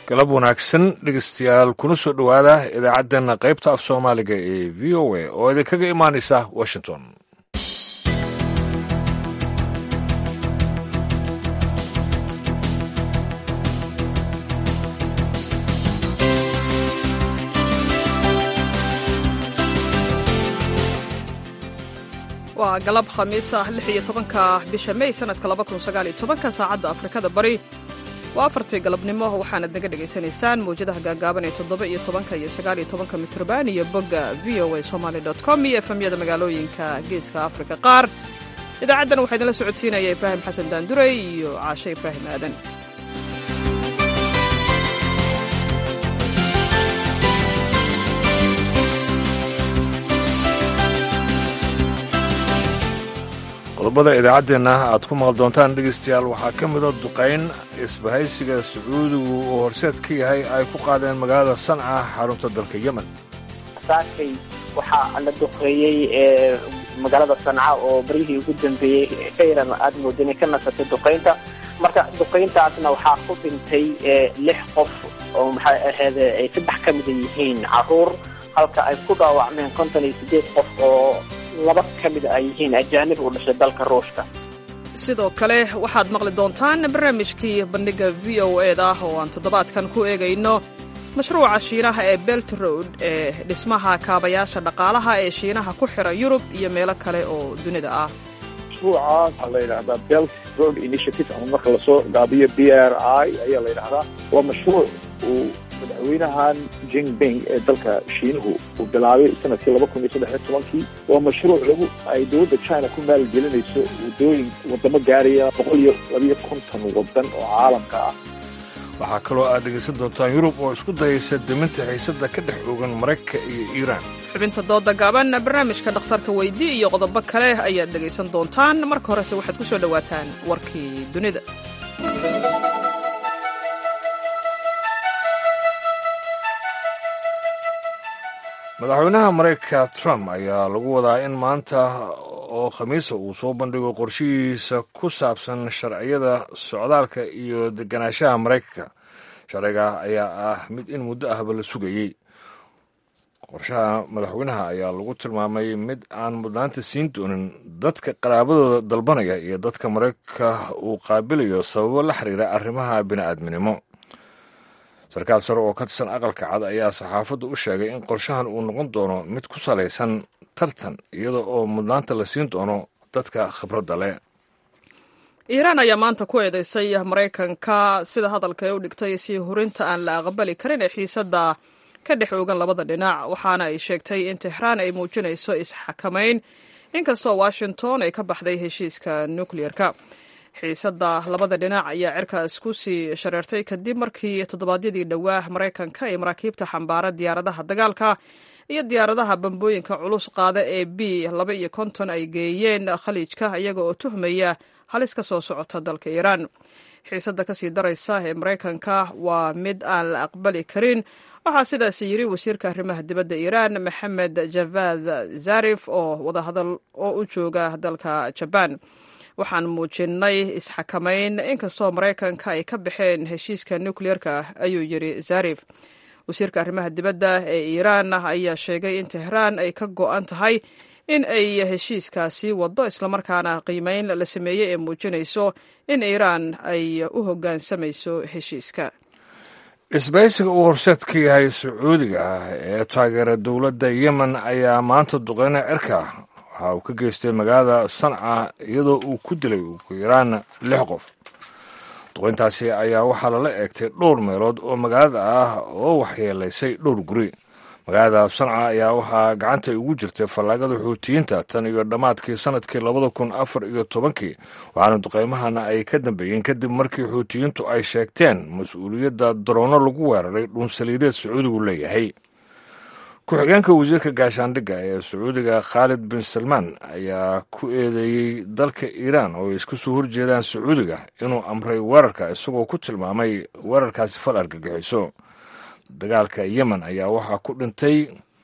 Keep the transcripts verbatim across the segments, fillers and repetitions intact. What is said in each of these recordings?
galab wanaagsan dhegeystayaal kuna soo dhowaada idaacaddeena qaybta af soomaaliga ee v o a oo idinkaga imaanaysa washington. waa galab khamiis ah lix iyo tobanka bisha May sanadka laba kun sagaal iyo tobanka saacadda Afrikada Bari waa afartii galabnimo waxaana naga dhageysanaysaan mowjadaha gaagaaban ee toddoba iyo tobanka iyo sagaal iyo tobanka mitrban iyo bogga v o a somali dot com iyo efemyada magaalooyinka geeska Afrika qaar. idaacaddan waxaa idinla socodsiinaya Ibraahim Xasan Daanduray iyo Caashe Ibraahim Aadan. qodobada idaacaddeena aad ku maqal doontaan dhegeystayaal waxaa ka mida duqayn isbahaysiga sacuudigu oo horseed ka yahay ay ku qaadeen magaalada sanca xarunta dalka yemen. saakay waxaa la duqeeyey ee magaalada sanca oo baryihii ugu dambeeyey khayran aad moodo inay ka nasatay duqaynta. marka duqayntaasna waxaa ku dhintay lix qof oo maxay ahayd ay saddex ka mid yihiin caruur, halka ay ku dhaawacmeen konton iyo siddeed qof oo laba ka mid ay yihiin ajaanib u dhashay dalka Ruushka. sidoo kale waxaad maqli doontaan barnaamijkii bandhiga v o a da oo aan toddobaadkan ku eegayno mashruuca Shiinaha ee Belt Road ee dhismaha kaabayaasha dhaqaalaha ee Shiinaha ku xira Yurub iyo meelo kale oo dunida ah. mashruuca waxaa la yidhaahdaa Belt Road Initiative ama marka lasoo gaabiyo B R I ayaa la yidhaahdaa. waa mashruuc uu madaxweynahan Jinping ee dalka Shiinuhu uu bilaabay sanadkii laba kun iyo saddex iyo tobankii. waa mashruuc lagu ay dowladda China ku maalgelinayso waddooyin waddamo gaaraya boqol iyo labiyo konton waddan oo caalamka ah. waxaa kaloo aad dhegaysan doontaan Yurub oo isku dayaysa deminta xiisadda ka dhex oogan Maraykanka iyo Iiraan. xubinta dooda gaaban barnaamijka dhakhtarka weydii iyo qodobo kale ayaad dhegaysan doontaan. marka horese waxaad ku soo dhowaataan warkii dunida. madaxweynaha Maraykanka Trump ayaa lagu wadaa in maanta oo khamiisa uu soo bandhigo qorshihiisa ku saabsan sharciyada socdaalka iyo deganaanshaha Maraykanka. sharciga ayaa ah mid in muddo ahba la sugayey. qorshaha madaxweynaha ayaa lagu tilmaamay mid aan mudnaanta siin doonin dadka qaraabadooda dalbanaya iyo dadka Maraykanka uu qaabilayo sababo la xiriira arrimaha bini'aadminimo. sarkaal sare oo ka tirsan aqalka cad ayaa saxaafaddu u sheegay in qorshahan uu noqon doono mid ku salaysan tartan iyada oo mudnaanta la siin doono dadka khibradda leh. iiraan ayaa maanta ku eedeysay Maraykanka sida hadalka ay u dhigtay sii hurinta aan la aqbali karin ee xiisadda ka dhex oogan labada dhinac, waxaana ay sheegtay in Tehraan ay muujinayso isxakamayn inkastoo Washington ay ka baxday heshiiska nukliyeerka. xiisadda labada dhinac ayaa cirkaas ku sii shareertay kadib markii toddobaadyadii dhowaa Maraykanka ay maraakiibta xambaara diyaaradaha dagaalka iyo diyaaradaha bambooyinka culus qaada ee B laba iyo konton ay geeyeen khaliijka iyaga oo tuhmaya halis ka soo socota dalka Iiraan. xiisadda ka sii daraysa ee Maraykanka waa mid aan la aqbali karin, waxaa sidaas yiri wasiirka arrimaha dibadda Iiraan Maxamed Javad Zarif oo wadahadal oo u jooga dalka Jabaan. waxaan muujinay isxakamayn inkastoo Maraykanka ay ka baxeen heshiiska nukliyeerka, ayuu yiri Zarif. wasiirka arrimaha dibadda ee Iiraan ayaa sheegay in Tehraan ay ka go'an tahay in ay heshiiskaasi waddo islamarkaana qiimeyn la sameeyey ee muujinayso in Iiraan ay u hoggaansamayso heshiiska. isbahaysiga uu horseed ka yahay Sacuudiga ee taageera dowladda Yemen ayaa maanta duqeyna cirka waxa uu ka geystay magaalada Sanca iyadoo uu ku dilay ugu yaraan lix qof. duqeyntaasi ayaa waxaa lala eegtay dhowr meelood oo magaalada ah oo waxyeelaysay dhowr guri. magaalada Sanca ayaa waxaa gacanta ugu jirtay fallaagada Xuutiyiinta tan iyo dhammaadkii sanadkii labada kun afar iyo tobankii, waxaana duqeymahana ay ka dambeeyeen kadib markii Xuutiyiintu ay sheegteen mas-uuliyadda daroono lagu weeraray dhuunsaliideed Sacuudigu leeyahay. ku-xigeenka wasiirka gaashaandhigga ee Sacuudiga Khalid bin Salmaan ayaa ku eedeeyey dalka Iiraan oo ay isku soo horjeedaan Sacuudiga inuu amray weerarka isagoo ku tilmaamay weerarkaasi fal argagixiso. dagaalka Yemen ayaa waxaa ku dhintay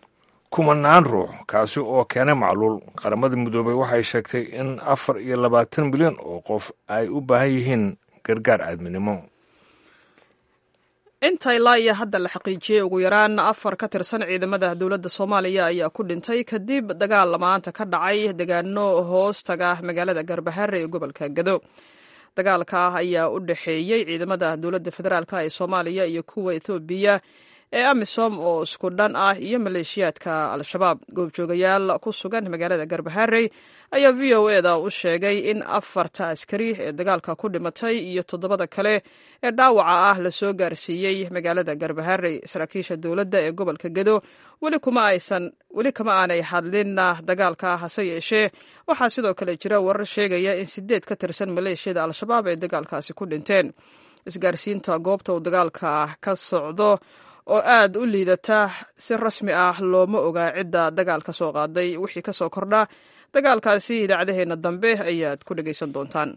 kumanaan ruux kaasi oo keenay macluul. qaramada midoobay waxay sheegtay in afar iyo labaatan milyan oo qof ay u baahan yihiin gargaar aadminimo. inta ilaa iyo hadda la xaqiijiyey ugu yaraan afar ka tirsan ciidamada dowladda soomaaliya ayaa ku dhintay kadib dagaal lamaanta ka dhacay deegaano hoos taga magaalada Garbaharre ee gobolka Gado. Dagaalka ayaa u dhexeeyey ciidamada dowladda federaalk ee Soomaaliya iyo kuwa Ethiopia ee AMISOM oo isku dhan ah iyo maleeshiyaadka Al-Shabaab. Goobjoogayaal ku sugan magaalada Garbaharre ayaa V O A da u sheegay in afarta askari ee dagaalka ku dhimatay iyo toddobada kale ee dhaawaca ah la soo gaarsiiyey magaalada Garbaharre. Saraakiisha dowladda ee gobolka Gado weli kuma aysan weli kama aanay hadlin dagaalka, hase yeeshee waxaa sidoo kale jira warar sheegaya in sideed ka tirsan maleeshiyada Al-Shabaab ay dagaalkaasi ku dhinteen. Isgaarsiinta goobta uu dagaalka ka socdo oo aad u liidata si rasmi ah looma ogaa cidda dagaalka soo qaaday. Wixii ka soo kordha dagaalkaasi idaacadaheena dambe ayaad ku dhegaysan doontaan.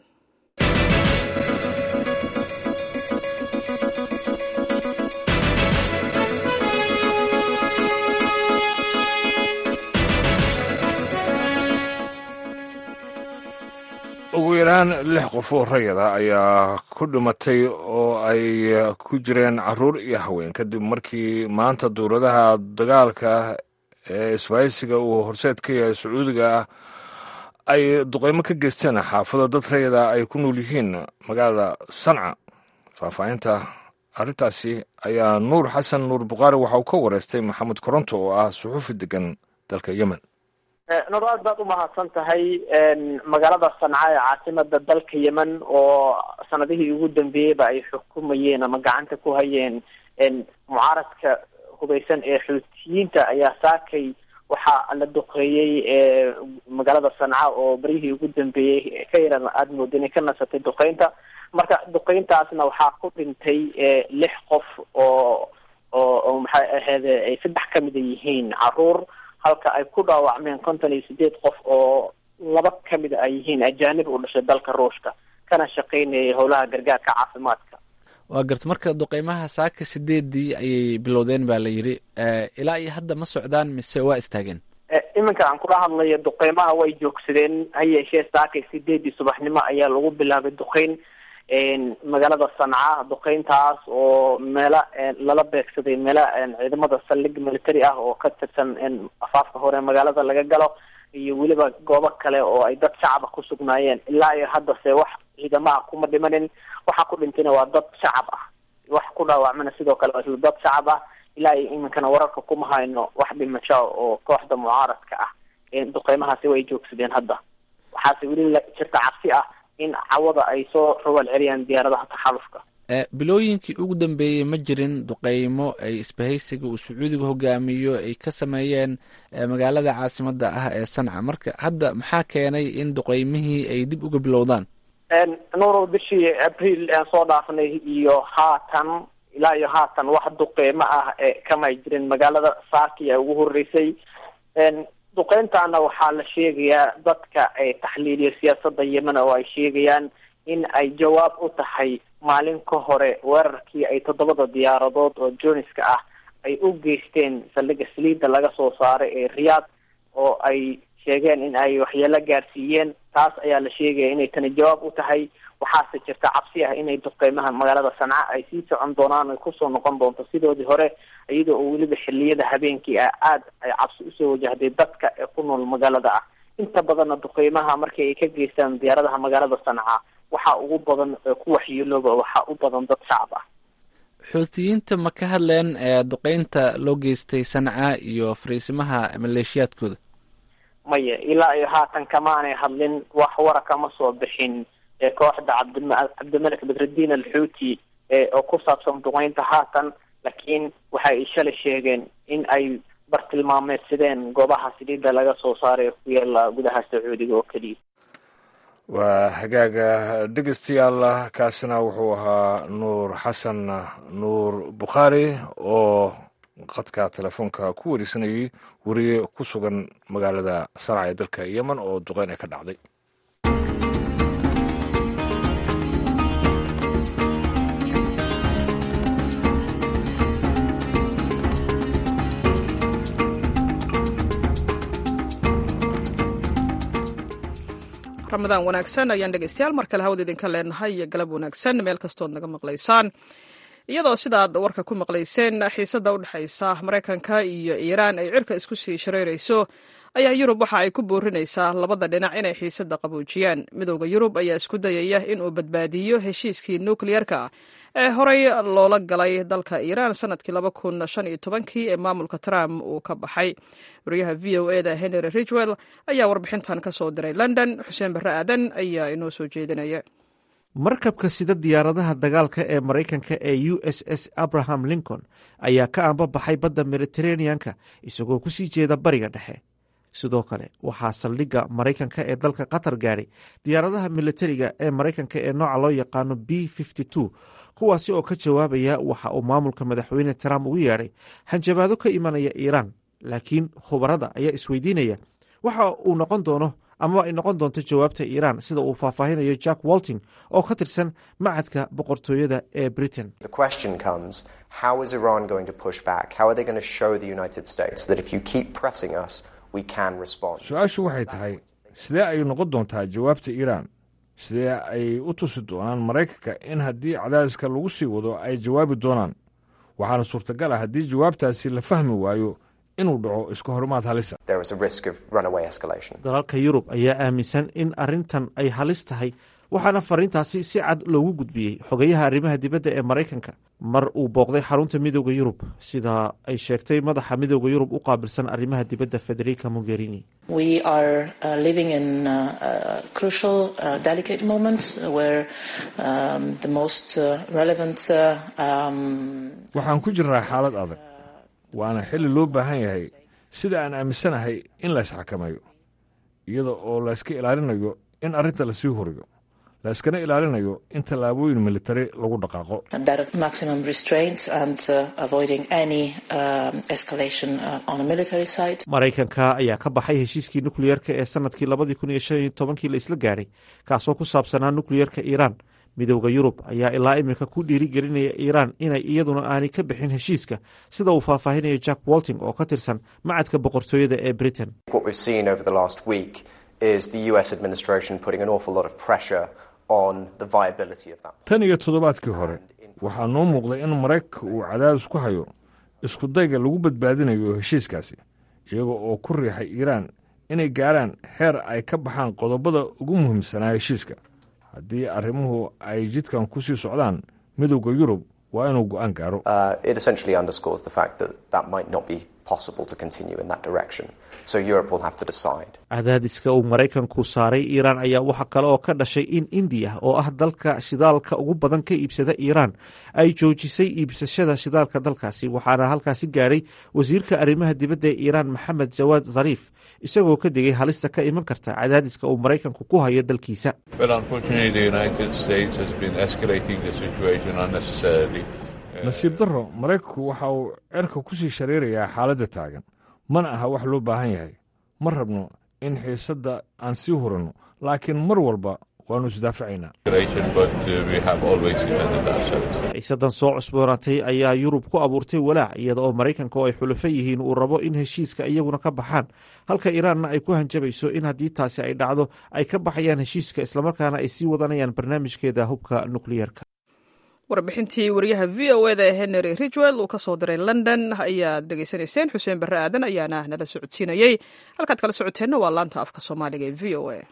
ugu yaraan lix qof oo rayada ayaa ku dhimatay oo ay ku jireen caruur iyo haween kadib markii maanta dowladaha dagaalka ee isbaahaysiga uu horseed ka yahay sacuudiga ah ay duqeymo ka geysteen xaafado dad rayada ay ku nool yihiin magaalada Sanca. Faahfaahinta arrintaasi ayaa Nuur Xasan Nuur Buqaari waxa uu ka wareystay Maxamed Koronto oo ah suxufi degan dalka Yemen. nadaad baad u mahadsan tahay. magaalada Sanca ee caasimada dalka Yemen oo sanadihii ugu dambeeyayba ay xukumayeen ama gacanta ku hayeen mucaaradka hubeysan ee xuutiyiinta ayaa saakay waxaa la duqeeyey magaalada Sanca oo barihii ugu dambeeyey ka yaran aad moodo inay ka nasatay duqeynta. marka duqeyntaasna waxaa ku dhintay lix qof oo oo maxay ahayd ay saddex ka mid yihiin caruur, halka ay ku dhaawacmeen konton iyo sideed qof oo laba ka mid ay yihiin ajaanib u dhashay dalka Ruushka kana shaqeynayay howlaha gargaarka caafimaadka. waa garta marka duqeymaha saaka sideedii ayay bilowdeen baa la yidhi, ilaa iyo hadda ma socdaan mise waa istaageen? iminka aan kula hadlayo duqeymaha way joogsadeen, ha yeeshee saaka sideedii subaxnimo ayaa lagu bilaabay duqeyn magaalada Sanca. duqeyntaas oo meela lala beegsaday meela ciidamada saldhig military ah oo ka tirsan afaafka hore magaalada laga galo iyo weliba goobo kale oo ay dad shacab ku sugnaayeen. ilaa iyo hadda se wax ciidamada kuma dhimanin, waxa ku dhintayna waa dad shacab ah, wax ku dhaawacmana sidoo kale waa dad shacab ah. ilaa iyo iminkana wararka kuma hayno wax dhimasho oo kooxda mucaaradka ah. duqeymahaasi way joogsadeen hadda, waxaase weli jirta cabsi ah in cawada ay soo rogal celiyaan diyaaradaha taxalufka. bilooyinkii ugu dambeeyey ma jirin duqeymo ay isbahaysiga uu sacuudiga hogaamiyo ay ka sameeyeen magaalada caasimada ah ee Sanca. marka hadda maxaa keenay in duqeymihii ay dib uga bilowdaan? nuuro bishii abriil aan soo dhaafnay iyo haatan ilaa iyo haatan wax duqeymo ah kama jirin magaalada saaki ee ugu horeysay. duqeyntaana waxaa la sheegayaa dadka ay taxliiliya siyaasadda Yemen oo ay sheegayaan in ay jawaab u tahay maalin ka hore weerarkii ay toddobada diyaaradood oo jooniska ah ay u geysteen saldhigga saliidda laga soo saaray ee Riyaad oo ay sheegeen in ay waxyeelo gaarsiiyeen. taas ayaa la sheegaya inay tani jawaab u tahay. waxaase jirta cabsi ah inay duqeymaha magaalada Sanca ay sii socon doonaan ay kusoo noqon doonto sidoodii hore, iyadoo oo weliba xilliyada habeenkii ah aad ay cabsi usoo wajahday dadka ee ku nool magaalada ah. inta badanna duqeymaha markii ay ka geystaan diyaaradaha magaalada Sanca waxaa ugu badan ku waxyeelooba waxaa u badan dad shacab ah. xuutiyiinta ma ka hadleen duqeynta loo geystay Sanca iyo fariisimaha maleeshiyaadkooda? maya, ilaa iyo haatan kamaanay hadlin, wax wara kama soo bixin kooxda cabdimalik badruddin al-Xuuti oo ku saabsan duqeynta haatan, laakiin waxay shalay sheegeen in ay bartilmaameedsadeen goobaha saliidda laga soo saaray ku yaala gudaha Sacuudiga oo keliya. waa hagaaga dhegeystayaal, kaasina wuxuu ahaa Nuur Xasan Nuur Buqaari oo qadka telefoonka ku wareysanayay wariye ku sugan magaalada Sanca ee dalka Yemen oo duqeyn ay ka dhacday. ramadaan wanaagsan ayaan dhegeystayaal mar kale hawada idinka leenahay iyo galab wanaagsan meel kastood naga maqlaysaan. iyadoo sidaad warka ku maqlayseen xiisadda u dhexaysa maraykanka iyo iiraan ay cirka isku sii shareerayso ayaa yurub waxa ay ku boorinaysaa labada dhinac inay xiisadda qaboojiyaan. midowda yurub ayaa isku dayaya inuu badbaadiyo heshiiskii nukliyerka ee horey loola galay dalka iiraan sanadkii laba kun shan iyo tobankii ee maamulka trump uu ka baxay. wariyaha v o eda henry ridgwell ayaa warbixintan ka soo diray london. xuseen barre aadan ayaa inoo soo jeedinaya. markabka sida diyaaradaha dagaalka ee maraykanka ee u s s abraham lincoln ayaa ka aanbabaxay badda mediteraneanka isagoo ku sii jeeda bariga dhexe. sidoo kale waxaa saldhigga maraykanka ee dalka qatar gaadhay diyaaradaha militariga ee maraykanka ee nooca loo yaqaano b kuwaasi oo ka jawaabaya waxa uu maamulka madaxweyne trump ugu yeedhay hanjabaado ka imanaya iiraan. laakiin khubarada ayaa isweydiinaya waxa uu noqon doono ama ay noqon doonto jawaabta iiraan, sida uu faahfaahinayo jack walting oo ka tirsan macadka boqortooyada ee britain. su-aashu waxay tahay sidee ay noqon doontaa jawaabta iiraan? sidee ay u tusi doonaan maraykanka in haddii cadaadiska lagu sii wado ay jawaabi doonaan? waxaana suurtagal ah haddii jawaabtaasi la fahmi waayo inuu dhaco iska horimaad halisa. dalalka yurub ayaa aaminsan in arrintan ay halis tahay, waxaana fariintaasi si cad loogu gudbiyey xogayaha arrimaha dibadda ee maraykanka mar uu booqday xarunta midooda yurub, sida ay sheegtay madaxa midooda yurub u qaabilsan arrimaha dibadda federica mogherini. waxaan ku jirnaa xaalad adag, waana xilli loo baahan yahay sida aan aaminsanahay in la isxakamayo, iyada oo layska ilaalinayo in arrinta lasii horiyo, layskana ilaalinayo in tallaabooyin militari lagu dhaqaaqo. maraykanka ayaa ka baxay heshiiskii nukliyerka ee sanadkii labadii kun iyo shan iyo tobankii la isla gaadhay, kaasoo ku saabsanaa nukliyerka iiraan. midowda yurub ayaa ilaa iminka ku dhiirigelinaya iiraan inay iyaduna aanay ka bixin heshiiska, sida uu faahfaahinayo jack walting oo ka tirsan macadka boqortooyada ee britain. tan iyo toddobaadkii hore waxaa noo muuqday in maraykanka uu cadaadis ku hayo isku dayga lagu badbaadinayo heshiiskaasi, iyaga oo ku riixay iiraan inay gaaraan heer ay ka baxaan qodobada ugu muhiimsanaa heshiiska. haddii arrimuhu ay jidkan ku sii socdaan, midowda yurub waa inuu go'aan gaaro. cadaadiska uu maraykanku saaray iiraan ayaa waxa kale oo ka dhashay in indiya oo ah dalka shidaalka ugu badan ka iibsada iiraan ay joojisay iibsashada shidaalka dalkaasi, waxaana halkaasi gaadhay wasiirka arrimaha dibadda ee iiraan maxamed jawaad zariif, isagoo ka digay halista ka iman karta cadaadiska uu maraykanku ku hayo dalkiisa. nasiib darro, maraykanku waxa uu cerka ku sii shareerayaa xaaladda taagan, mana aha wax loo baahan yahay. ma rabno in xiisadda aan sii huranno, laakiin mar walba waannu isdaafacaynaa. xiisaddan soo cusboonaatay ayaa yurub ku abuurtay walaac, iyada oo maraykanka oo ay xulafo yihiin uu rabo in heshiiska iyaguna ka baxaan, halka iiraanna ay ku hanjabayso in haddii taasi ay dhacdo ay ka baxayaan heshiiska, islamarkaana ay sii wadanayaan barnaamijkeeda hubka nukliyerka. warbixintii wariyaha v o eda ee henry ridgwell uu ka soo diray london ayaad dhegaysanayseen. xuseen barre aadan ayaana nala socodsiinayey. halkaad kala socoteenna waa laanta afka soomaaliga ee v o a.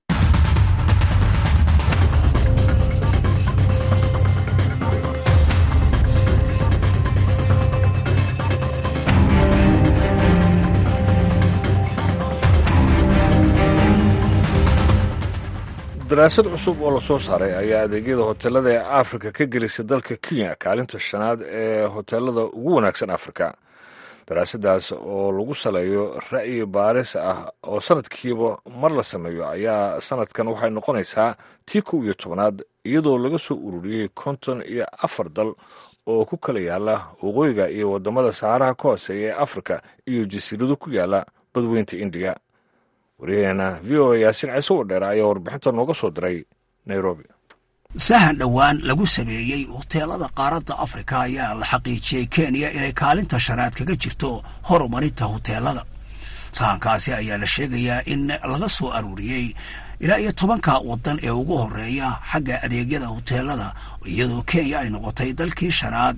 daraasad cusub oo la soo saaray ayaa adeegyada hoteelada ee afrika ka gelisay dalka kenya kaalinta shanaad ee hoteelada ugu wanaagsan afrika. daraasaddaas oo lagu saleeyo ra'yi baaris ah oo sanadkiiba mar la sameeyo ayaa sanadkan waxay noqonaysaa tii kow iyo tobanaad, iyadoo laga soo ururiyey konton iyo afar dal oo ku kala yaala waqooyiga iyo waddamada saxaraha ka hooseeya ee afrika iyo jasiirado ku yaala badweynta indiya. waryaheena v o a yaasiin ciise oo dheera ayaa warbixinta nooga soo diray nairobi. sahan dhowaan lagu sameeyey hoteelada qaaradda afrika ayaa la xaqiijiyey kenya inay kaalinta shanaad kaga jirto horumarinta hoteelada. sahankaasi ayaa la sheegayaa in laga soo aruuriyey ilaa iyo tobanka waddan ee ugu horeeya xagga adeegyada hoteelada, iyadoo Kenya ay noqotay dalkii shanaad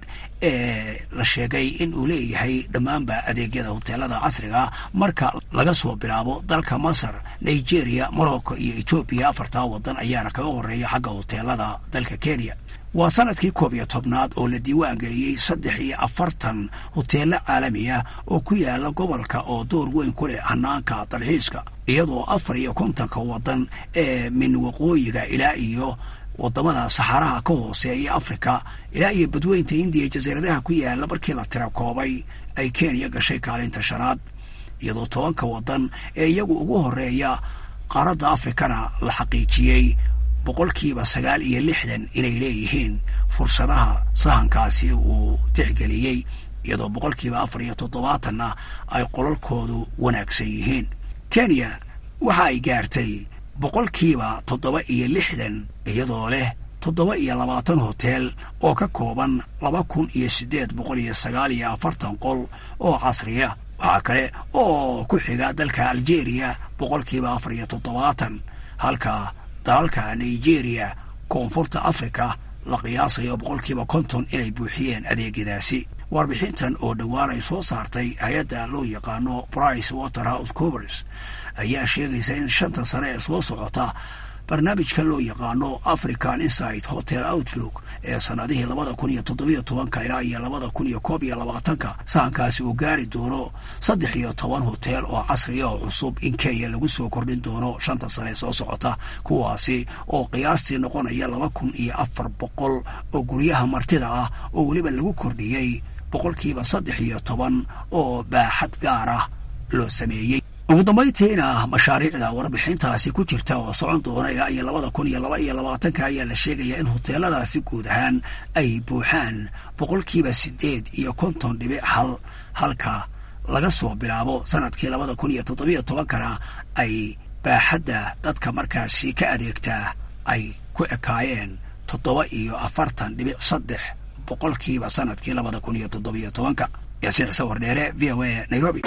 ee la sheegay in uu leeyahay dhammaanba adeegyada hoteelada casriga marka laga soo bilaabo dalka Masar, Nigeria, Morocco iyo Ethiopia. afartaa waddan ayaana kaga horeeya xagga hoteelada dalka Kenya. waa sanadkii koob iyo tobnaad oo la diiwaan geliyey saddex iyo afartan hoteelo caalami ah oo ku yaala gobolka oo door weyn ku leh hanaanka dalxiiska, iyadoo afar iyo kontonka waddan ee min waqooyiga ilaa iyo wadamada saxaraha ka hooseeya Afrika ilaa iyo badweynta Hindiya jasiiradaha ku yaala markii la tira koobay ay Kenya gashay kaalinta shanaad, iyadoo tobanka waddan ee iyagu ugu horeeya qaaradda Afrikana la xaqiijiyey boqolkiiba sagaal iyo lixdan inay leeyihiin fursadaha sahankaasi uu tixgeliyey, iyadoo boqolkiiba afar iyo toddobaatanna ay qolalkoodu wanaagsan yihiin. Kenya waxa ay gaartay boqolkiiba toddoba iyo lixdan iyadoo leh toddoba iyo labaatan hotel oo ka kooban laba kun iyo siddeed boqol iyo sagaal iyo afartan qol oo casriya. waxaa kale oo ku xiga dalka Algeria boqolkiiba afar iyo toddobaatan, halka dalalka Nigeria, koonfurta Afrika la qiyaasayo boqolkiiba konton inay buuxiyeen adeegyadaasi. warbixintan oo dhowaan ay soo saartay hay-adda loo yaqaano Price Waterhouse Coopers ayaa sheegaysa in shanta sane ee soo socota barnaamijka loo yaqaano African Insight Hotel Outlook ee sanadihii labada kun iyo toddobiyo tobanka ilaa iyo labada kun iyo koob iyo labaatanka sahankaasi uu gaari doono saddex iyo toban hotel oo casriya oo cusub in Kenya lagu soo kordhin doono shanta sane soo socota, kuwaasi oo qiyaastii noqonaya laba kun iyo afar boqol oo guryaha martida ah oo weliba lagu kordhiyey boqolkiiba saddex iyo toban oo baaxad gaar ah loo sameeyey. ugu dambayntiina mashaariicda warbixintaasi ku jirta oo socon doona ilaa iyo labada kun iyo laba iyo labaatanka ayaa la sheegayaa in hoteeladaasi guud ahaan ay buuxaan boqolkiiba sideed iyo konton dhibic hal, halka laga soo bilaabo sanadkii labada kun iyo toddobiyo tobankana ay baaxadda dadka markaasi ka adeegtaa ay ku ekaayeen toddoba iyo afartan dhibic saddex boqolkiiba sanadkii labada kun iyo toddobiyo tobanka. Yaasiin Sawir Dheere, V O A, Nairobi.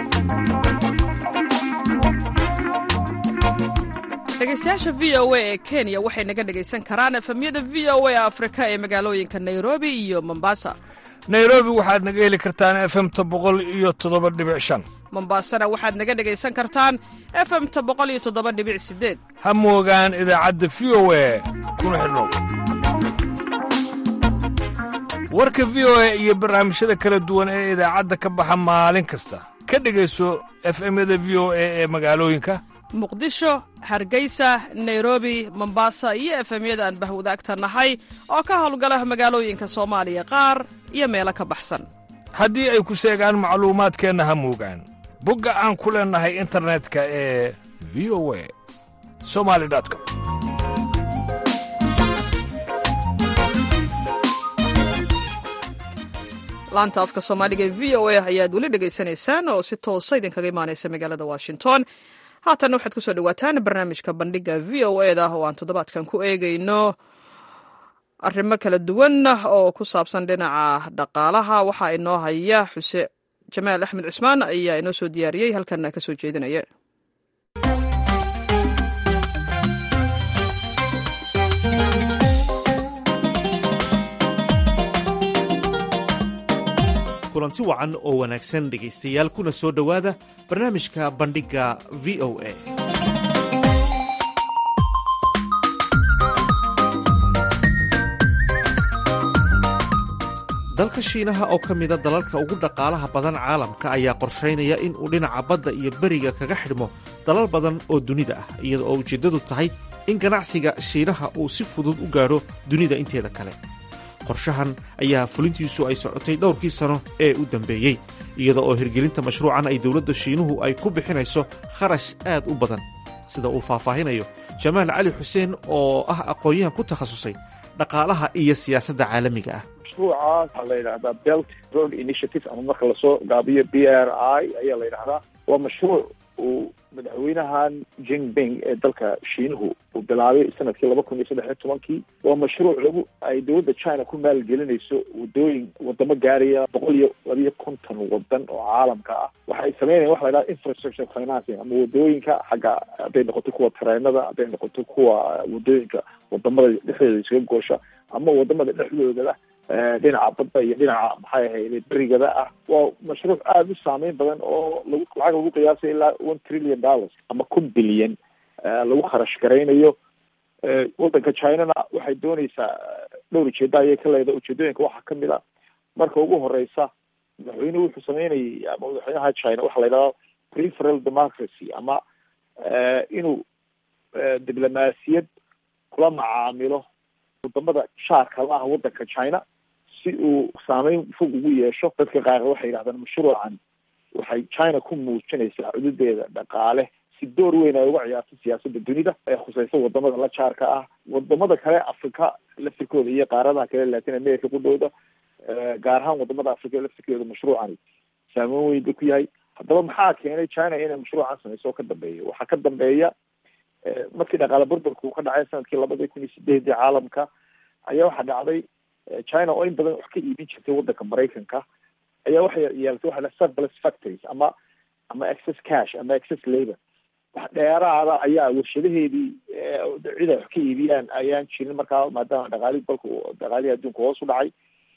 dhegeystayaasha V O A ee Kenya waxay naga dhegaysan karaan efemyada V O A Afrika ee magaalooyinka Nairobi iyo Mombasa. nairobi waxaad naga heli kartaan F M ta boqol iyo toddoba dhibic shan. Mombasana waxaad naga dhegaysan kartaan F M ta boqol iyo toddoba dhibic sideed. ha moogaan idaacadda V O A kuna xidhnow. warka V O A iyo barnaamijyada kala duwan ee idaacadda ka baxa maalin kasta ka dhegayso F M-yada V O A ee magaalooyinka Muqdisho, Hargeysa, Nairobi, Mombasa iyo F M-yada aan bahwadaagta nahay oo ka howlgala magaalooyinka Soomaaliya qaar iyo meelo ka baxsan. haddii ay ku seegaan macluumaadkeenna ha moogaan bogga aan ku leenahay internetka ee v o a somali dot com. laanta afka Soomaaliga ee V O A ayaad weli dhegaysanaysaan oo si toosa idinkaga imaanaysa magaalada Washington. haatan waxaad ku soo dhawaataan barnaamijka bandhiga V O A da oo aan toddobaadkan ku eegayno arrimo kala duwan oo ku saabsan dhinaca dhaqaalaha. waxaa inoo haya xuseen Jamaal Axmed Cismaan ayaa inoo soo diyaariyey halkana ka soo jeedinaya. kulanti wacan oo wanaagsan dhegaystayaal kuna soo dhowaada barnaamijka bandhigga V O A. dalka Shiinaha oo ka mida dalalka ugu dhaqaalaha badan caalamka ayaa qorshaynaya in uu dhinaca badda iyo beriga kaga xidhmo dalal badan oo dunida ah, iyada oo ujeeddadu tahay in ganacsiga Shiinaha uu si fudud u gaadho dunida inteeda kale. qorshahan ayaa fulintiisu ay socotay dhowrkii sano ee u dambeeyey, iyada oo hirgelinta mashruucan ay dowladda Shiinuhu ay ku bixinayso kharash aad u badan, sida uu faahfaahinayo Jamaal Cali Xuseen oo ah aqoon-yahan ku takhasusay dhaqaalaha iyo siyaasadda caalamiga ah. mashruuca waxaa la yidhahdaa Belt Road Initiative ama marka lasoo gaabiyo B R I ayaa la yidhahdaa. waa mashruuc uu madaxweynahan jinping ee dalka shiinuhu uu bilaabay sanadkii laba kun iyo saddex iyo tobankii waa mashruuc lagu ay dowladda china ku maalgelinayso wadooyin wadamo gaaraya boqol iyo labiyo konton wadan oo caalamka ah waxay sameynayaan waxa la yidhaha infrastructure financing ama wadooyinka xagga hadday noqoto kuwa tareenada hadday noqoto kuwa wadooyinka wadamada dhexdooda iskaga goosha ama wadamada dhexdooda dhinaca badda iyo dhinaca maxay ahayd berigada ah waa mashruuc aada u saameyn badan oo lagu lacag lagu qiyaasay ilaa one trillion dollars ama kun bilyan lagu kharash garaynayo wadanka chinana waxay dooneysaa dhowr ujeeda ayay ka leedahay ujeedooyinka waxaa kamid a marka ugu horeysa madaxweynuhu wuxuu sameynayay ama madaxweynaha china waxaa la yidhahda preferal democracy ama inuu diblomaasiyad kula macaamilo wadamada shaarka la ah wadanka china si uu saameyn fog ugu yeesho dadka qaar waxay yidhahdaan mashruucan waxay china ku muujinaysaa cududeeda dhaqaale si door weyn ay uga ciyaarto siyaasadda dunida ee khuseysa wadamada la jaarka ah wadamada kale africa laftirkooda iyo qaaradaha kale latin america qudhooda gaar ahaan wadamada africa laftirkooda mashruucani saameyn weyn buu ku yahay haddaba maxaa keenay china inay mashruucan sameyso oo ka dambeeya waxaa ka dambeeya markii dhaqaale burburka uu ka dhacay sanadkii labadii kun iyo sideedii caalamka ayaa waxaa dhacday china oo in badan wax ka iibin jirtay wadanka maraykanka ayaa waxay yeelatay waxa la surplus factories ama ama excess cash ama excess labor wax dheeraada ayaa warshadaheedii cid ay wax ka iibiyaan ayaan jirin markaa maadaama dhaqaalihii dalka dhaqaalihii adduunka hoos u dhacay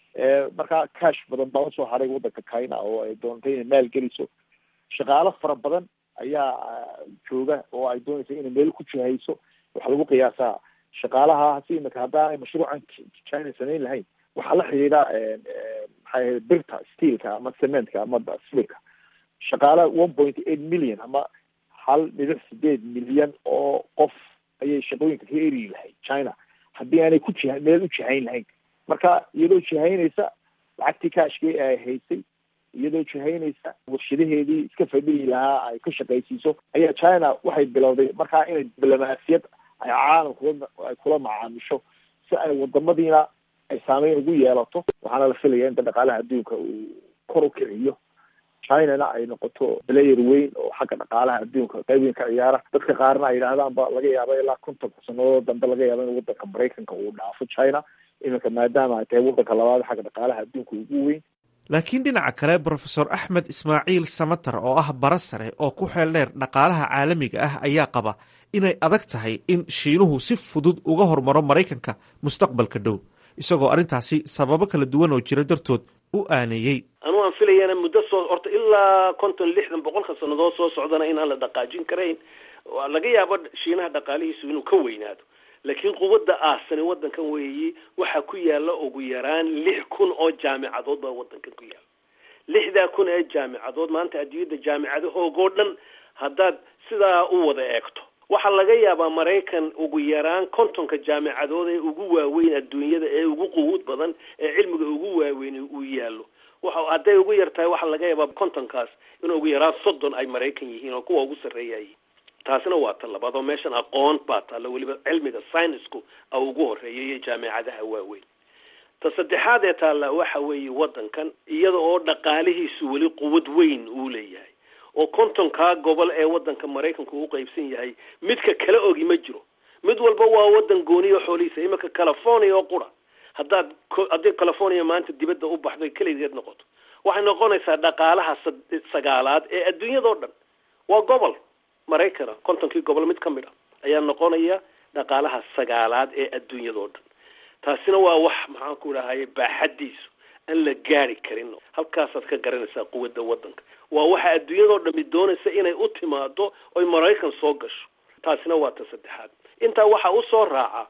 markaa cash badan baa usoo haray wadanka china oo ay doontay inay maal geliso shaqaalo fara badan ayaa jooga oo ay doonaysa inay meel ku jihayso waxaa lagu qiyaasaa shaqaalaha si imika haddaanay mashruucan china samayn lahayn waxaa la xidhiidha maxay ahayd birta steelka ama cementka ama silka shaqaala one point eight million ama hal dhibic sideed milyan oo qof ayay shaqooyinka ka eri lahayd china haddii aanay ku jiha meel u jihayn lahayn marka iyadoo jihaynaysa lacagtii kaashkii ay haysay iyadoo jihaynaysa warshadaheedii iska fadhiyi lahaa ay ka shaqaysiiso ayaa china waxay bilowday markaa inay diblomaasiyad ay caalamka ay kula macaamisho si ay wadamadiina ay saameyn ugu yeelato waxaana la filaya inta dhaqaalaha adduunka uu kor u kiciyo chinana ay noqoto player weyn oo xagga dhaqaalaha adduunka qayb weyn ka ciyaara dadka qaarna ay yidhaahdaan ba laga yaaba ilaa kontonka sanadood dambe laga yaaba in wadanka maraykanka uu dhaafo china iminka maadaama ay tahay wadanka labaad xagga dhaqaalaha adduunka ugu weyn laakiin dhinaca kale brofesor axmed ismaaciil samatar oo ah bara sare oo ku xeel dheer dhaqaalaha caalamiga ah ayaa qaba inay adag tahay in shiinuhu si fudud uga hormaro maraykanka mustaqbalka dhow isagoo arrintaasi sababo kala duwan oo jira dartood u aaneeyey anuu aan filayana muddo soo horta ilaa konton lixdan boqolka sannadood soo socdana inaan la dhaqaajin karayn laga yaabo shiinaha dhaqaalihiisu inuu ka weynaado laakiin quwadda aasani wadankan weeyi waxaa ku yaala ugu yaraan lix kun oo jaamicadood baa wadankan ku yaala lixdaa kun ee jaamicadood maanta adduunyada jaamicadahoogoo dhan haddaad sidaa u wada eegto waxaa laga yaabaa maraykan ugu yaraan kontonka jaamicadood ee ugu waaweyn adduunyada ee ugu quwuud badan ee cilmiga ugu waaweyn uu yaallo waxa hadday ugu yartahay waxaa laga yaabaa kontonkaas in ugu yaraan soddon ay maraykan yihiin oo kuwa ugu sarreeyayiin taasina waa ta labaad oo meeshan aqoon baa taalla weliba cilmiga scienceku a ugu horreeyay iyo jaamicadaha waaweyn ta saddexaad ee taalla waxa weeye wadankan iyada oo dhaqaalihiisu weli quwad weyn uu leeyahay oo kontonkaa gobol ee wadanka maraykanku u qaybsan yahay midka kala ogi ma jiro mid walba waa wadan gooniyo xoolihiisa iminka california oo qura haddaad haddii california maanta dibadda u baxdo keligeed noqoto waxay noqonaysaa dhaqaalaha sagaalaad ee adduunyadao dhan waa gobol maraykana kontonkii gobol mid ka mid a ayaa noqonaya dhaqaalaha sagaalaad ee adduunyadao dhan taasina waa wax maxaan ku dhahaye baaxadiisu aan la gaari karin halkaasaad ka garanaysaa quwadda wadanka waa waxa adduunyadao dhami doonaysa inay u timaado oy maraykan soo gasho taasina waa ta saddexaad intaa waxaa usoo raaca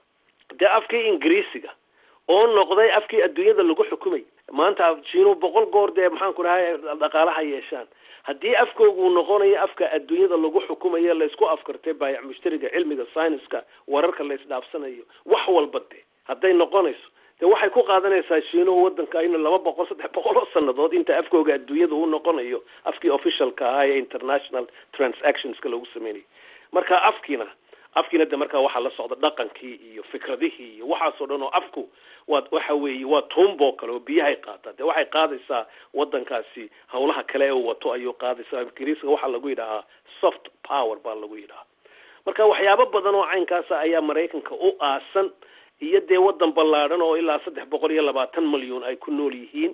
dee afkii ingiriisiga oo noqday afkii adduunyada lagu xukumay maanta shiinuhu boqol goor dee maxaan ku dhahay dhaqaalaha yeeshaan haddii afkoogu uu noqonayo afka adduunyada lagu xukumayo laysku afkartay baayac mushtariga cilmiga scienceska wararka la isdhaafsanayo wax walba de hadday noqonayso de waxay ku qaadanaysaa shiinuhu wadanka inu laba boqol saddex boqol oo sanadood inta afkooga adduunyada uu noqonayo afkii officialka ahaa ee international transactionska lagu sameynayo marka afkiina afkiina de markaa waxaa la socda dhaqankii iyo fikradihii iyo waxaasoo dhan oo afku waa waxa weeye waa tuumboo kale oo biyahay qaataa dee waxay qaadaysaa wadankaasi hawlaha kale ee uu wato ayuu qaadaysaa. ingiriiska waxaa lagu yidhahaa soft power baa lagu yidhahaa. marka waxyaabo badan oo caynkaasa ayaa maraykanka u aasan, iyo dee wadan ballaadhan oo ilaa saddex boqol iyo labaatan malyan ay ku nool yihiin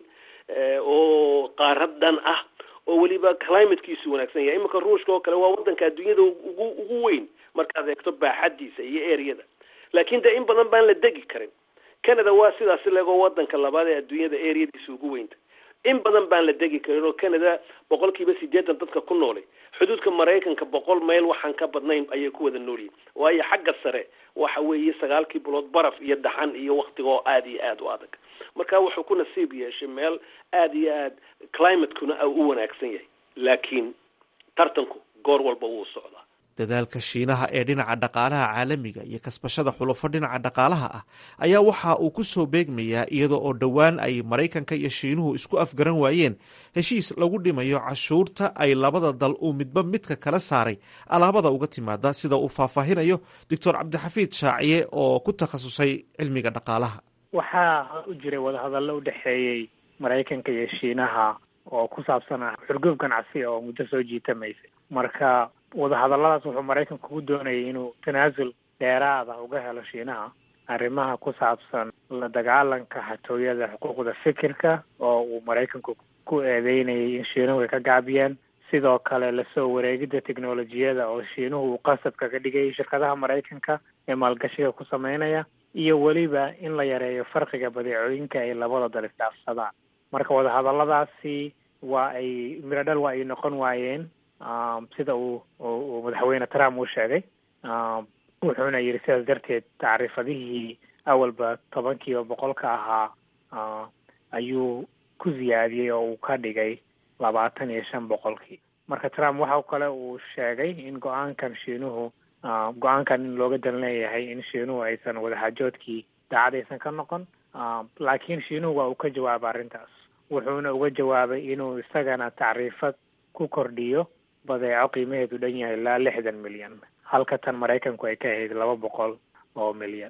oo qaarad dhan ah oo weliba climatekiisu wanaagsan yahay. iminka ruushka oo kale waa wadanka adduunyada ugu ugu weyn markaad eegto baaxadiisa iyo ereyada, laakiin dee in badan baan la degi karin. canada waa sidaasi legoo wadanka labaad ee adduunyada ereyadiisa ugu weynta, in badan baan la degi karin oo canada boqolkiiba sideetan dadka ku noolay xuduudka maraykanka boqol mayl waxaan ka badnayn ayay ku wada noolyihin, waayo xagga sare waxa weeye sagaalkii bilood baraf iyo daxan iyo waktigoo aada iyo aada u adag. marka wuxuu ku nasiib yeeshay meel aada iyo aad climatekuna u wanaagsan yahay, laakiin tartanku goor walba wuu socdaa. dadaalka shiinaha ee dhinaca dhaqaalaha caalamiga iyo kasbashada xulufo dhinaca dhaqaalaha ah ayaa waxa uu ku soo beegmayaa iyada oo dhowaan ay maraykanka iyo shiinuhu isku afgaran waayeen heshiis lagu dhimayo cashuurta ay labada dal uu midba midka kala saaray alaabada uga timaada, sida uu faahfaahinayo doctor cabdixafiid shaaciye oo ku takhasusay cilmiga dhaqaalaha. waxaa u jiray wadahadallo u dhexeeyey maraykanka iyo shiinaha oo ku saabsan ah xurguf ganacsi oo muddo soo jiitamaysay. marka wadahadalladaas wuxuu maraykanku ku doonayay inuu tanaasul dheeraada uga helo shiinaha arrimaha ku saabsan la dagaalanka xatooyada xuquuqda fikirka oo uu maraykanku ku eedeynayay in shiinuhu ay ka gaabiyeen, sidoo kale lasoo wareegidda teknolojiyada oo shiinuhu uu qasabka ka dhigay shirkadaha maraykanka ee maalgashiga ku sameynaya, iyo weliba in la yareeyo farqiga badeecooyinka ay labada dal isdhaafsadaan. marka wadahadalladaasi waa ay miradhal waa ay noqon waayeen sida uu uu madaxweyne Trump uu sheegay, wuxuuna yidhi sidaas darteed tacriifadihii awalba tobankiiba boqolka ahaa ayuu ku ziyaadiyey oo uu ka dhigay labaatan iyo shan boqolkii. marka Trump waxa kale uu sheegay in go-aankan shiinuhu go-aankan in looga dan leeyahay in shiinuhu aysan wadaxaajoodkii daacadaysan ka noqon, laakiin shiinuhu waa uu ka jawaabay arrintaas. wuxuuna uga jawaabay inuu isagana tacriifad ku kordhiyo badeeco qiimaheedu dhan yahay ilaa lixdan milyan, halka tan maraykanku ay ka ahayd laba boqol oo milyan.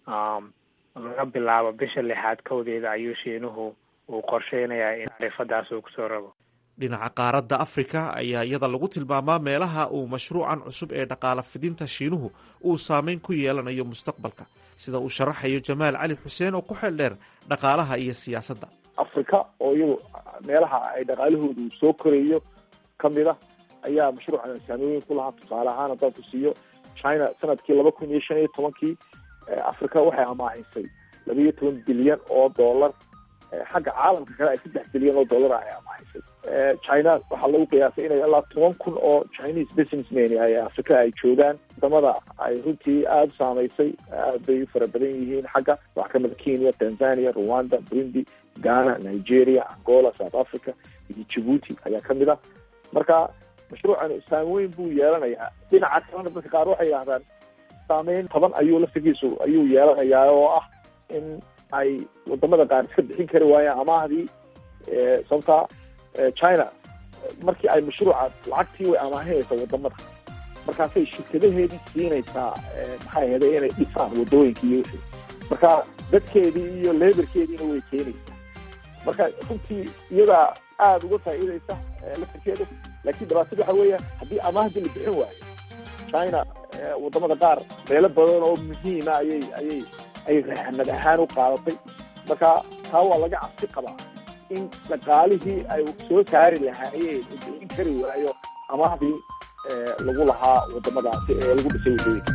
laga bilaabo bisha lixaad kowdeeda ayuu shiinuhu uu qorsheynayaa in tacriifadaas uu kusoo rabo. dhinaca qaaradda afrika ayaa iyada lagu tilmaamaa meelaha uu mashruucan cusub ee dhaqaala fidinta shiinuhu uu saameyn ku yeelanayo mustaqbalka, sida uu sharaxayo jamaal cali xuseen oo ku xeel dheer dhaqaalaha iyo siyaasadda. afrika oo iyadu meelaha ay dhaqaalahoodu soo korayo kamid ah ayaa mashruucan saameyn ku lahaa. tusaale ahaan haddaan ku siiyo, china sanadkii laba kun iyo shan iyo tobankii afrika waxay amaahisay laba iyo toban bilyan oo dollar, xagga caalamka kale ay saddex bilyan oo dollar ay amaahisay. china waxaa lagu qiyaasay inay ilaa toban kun oo chinese businessmen ay afrika ay joogaan. wadamada ay runtii aada u saameysay aad bay u fara badan yihiin xagga wax kamida kenya, tanzania, rwanda, burundi, ghana, nigeria, angola, south africa iyo djibuuti ayaa kamid ah. marka mashruucan saameyn buu yeelanayaa. dhinaca kalena dadka qaar waxay yidhahdaan saameyn toban ayuu laftigiisu ayuu yeelanayaa oo ah in ay wadamada qaar iska bixin kari waayaan amaahdii. sababta china markii ay mashruuca lacagtii way amaahinaysaa wadamada, markaasay shirkadaheedii siinaysaa maxay ahayday inay dhisaan wadooyinka iyo wixii, marka dadkeedii iyo leberkeediina way keenaysaa. marka runtii iyadaa aada uga faa'iidaysa laftirkeeda, laakiin dhibaatada waxa weeya haddii amaahdii la bixin waayo, china wadamada qaar meelo badan oo muhiima ayay ayay ay raxnad ahaan u qaadatay. marka taa waa laga cabsi qabaa in dhaqaalihii ay soo saari lahaayeen u bixin kari waayo amaahdii lagu lahaa wadamadaasi ee lagu dhisay wadooyinka.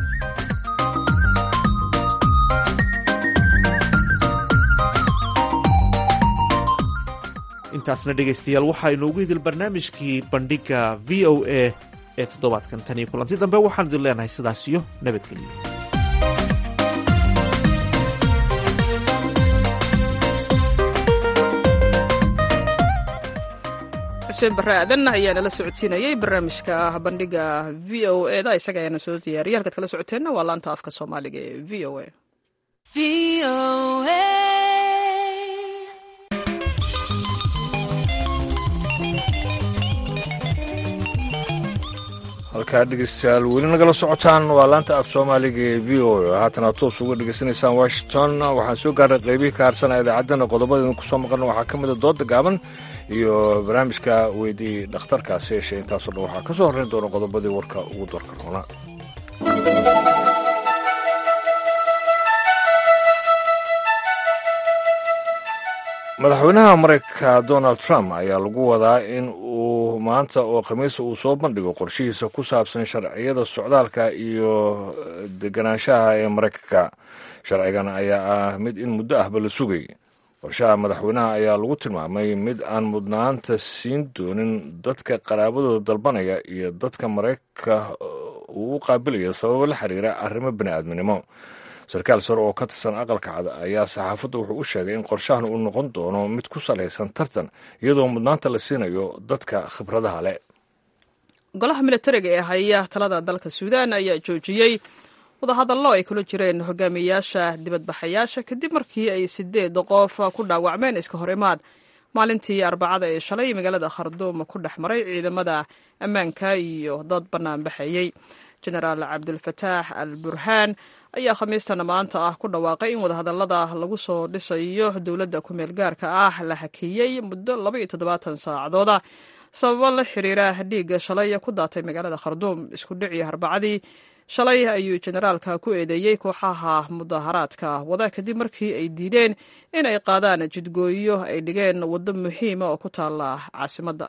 intaasna dhegaystayaal waxaa inoogu idil barnaamijkii bandhiga v o a ee toddobaadkan. tan iyo kulanti dambe waxaan idin leenahay sidaas iyo nabadgelyo. xuseen barre aadan ayaa nala socodsiinayay barnaamijka bandhiga v o e da, isaga ayaana soo diyaariyay. halkaad kala socoteenna waa laanta afka soomaaliga ee v o a. halkaa dhegeystayaal weli nagala socotaan waa laanta af soomaaliga ee v o a haatana toos uga dhegeysanaysaan washington waxaan soo gaarnay qaybihii ka harsana idaacaddana qodobadeedna kusoo maqalna waxaa ka mida dooda gaaban iyo barnaamijka weydii dhakhtarkaasi yeeshay intaasoo dhan waxaa ka soo horrayn doona qodobadii warka ugu doorka roona madaxweynaha maraykanka donald trump ayaa lagu wadaa in uu maanta oo khamiisa uu soo bandhigo qorshihiisa ku saabsan sharciyada socdaalka iyo deganaanshaha ee maraykanka sharcigan ayaa ah mid in muddo ahba la sugay qorshaha madaxweynaha ayaa lagu tilmaamay mid aan mudnaanta siin doonin dadka qaraabadooda dalbanaya iyo dadka maraykanka uu u qaabilaya sababo la xiriira arrimo bini'aadminimo sarkaal sare oo ka tirsan aqalka cad ayaa saxaafadda wuxuu u sheegay in qorshahan uu noqon doono mid ku salaysan tartan iyadoo mudnaanta la siinayo dadka khibradaha leh golaha militariga ee haya talada dalka suudaan ayaa joojiyey wadahadallo ay kula jireen hogaamiyayaasha dibadbaxayaasha kadib markii ay sideed qof ku dhaawacmeen iska hor imaad maalintii arbacada ee shalay magaalada kharduum ku dhex maray ciidamada ammaanka iyo dad banaanbaxayey jenaraal cabdulfataax al burhaan ayaa khamiistana maanta ah ku dhawaaqay in wadahadallada lagu soo dhisayo dowladda ku-meel gaarka ah la hakeeyey muddo laba iyo toddobaatan saacadooda sababo la xiriira dhiigga shalay ku daatay magaalada kharduum isku dhicii arbacadii shalay ayuu jenaraalka ku eedeeyey kooxaha mudaharaadka wada kadib markii ay diideen in ay qaadaan jidgooyo ay dhigeen waddo muhiima oo ku taala caasimadda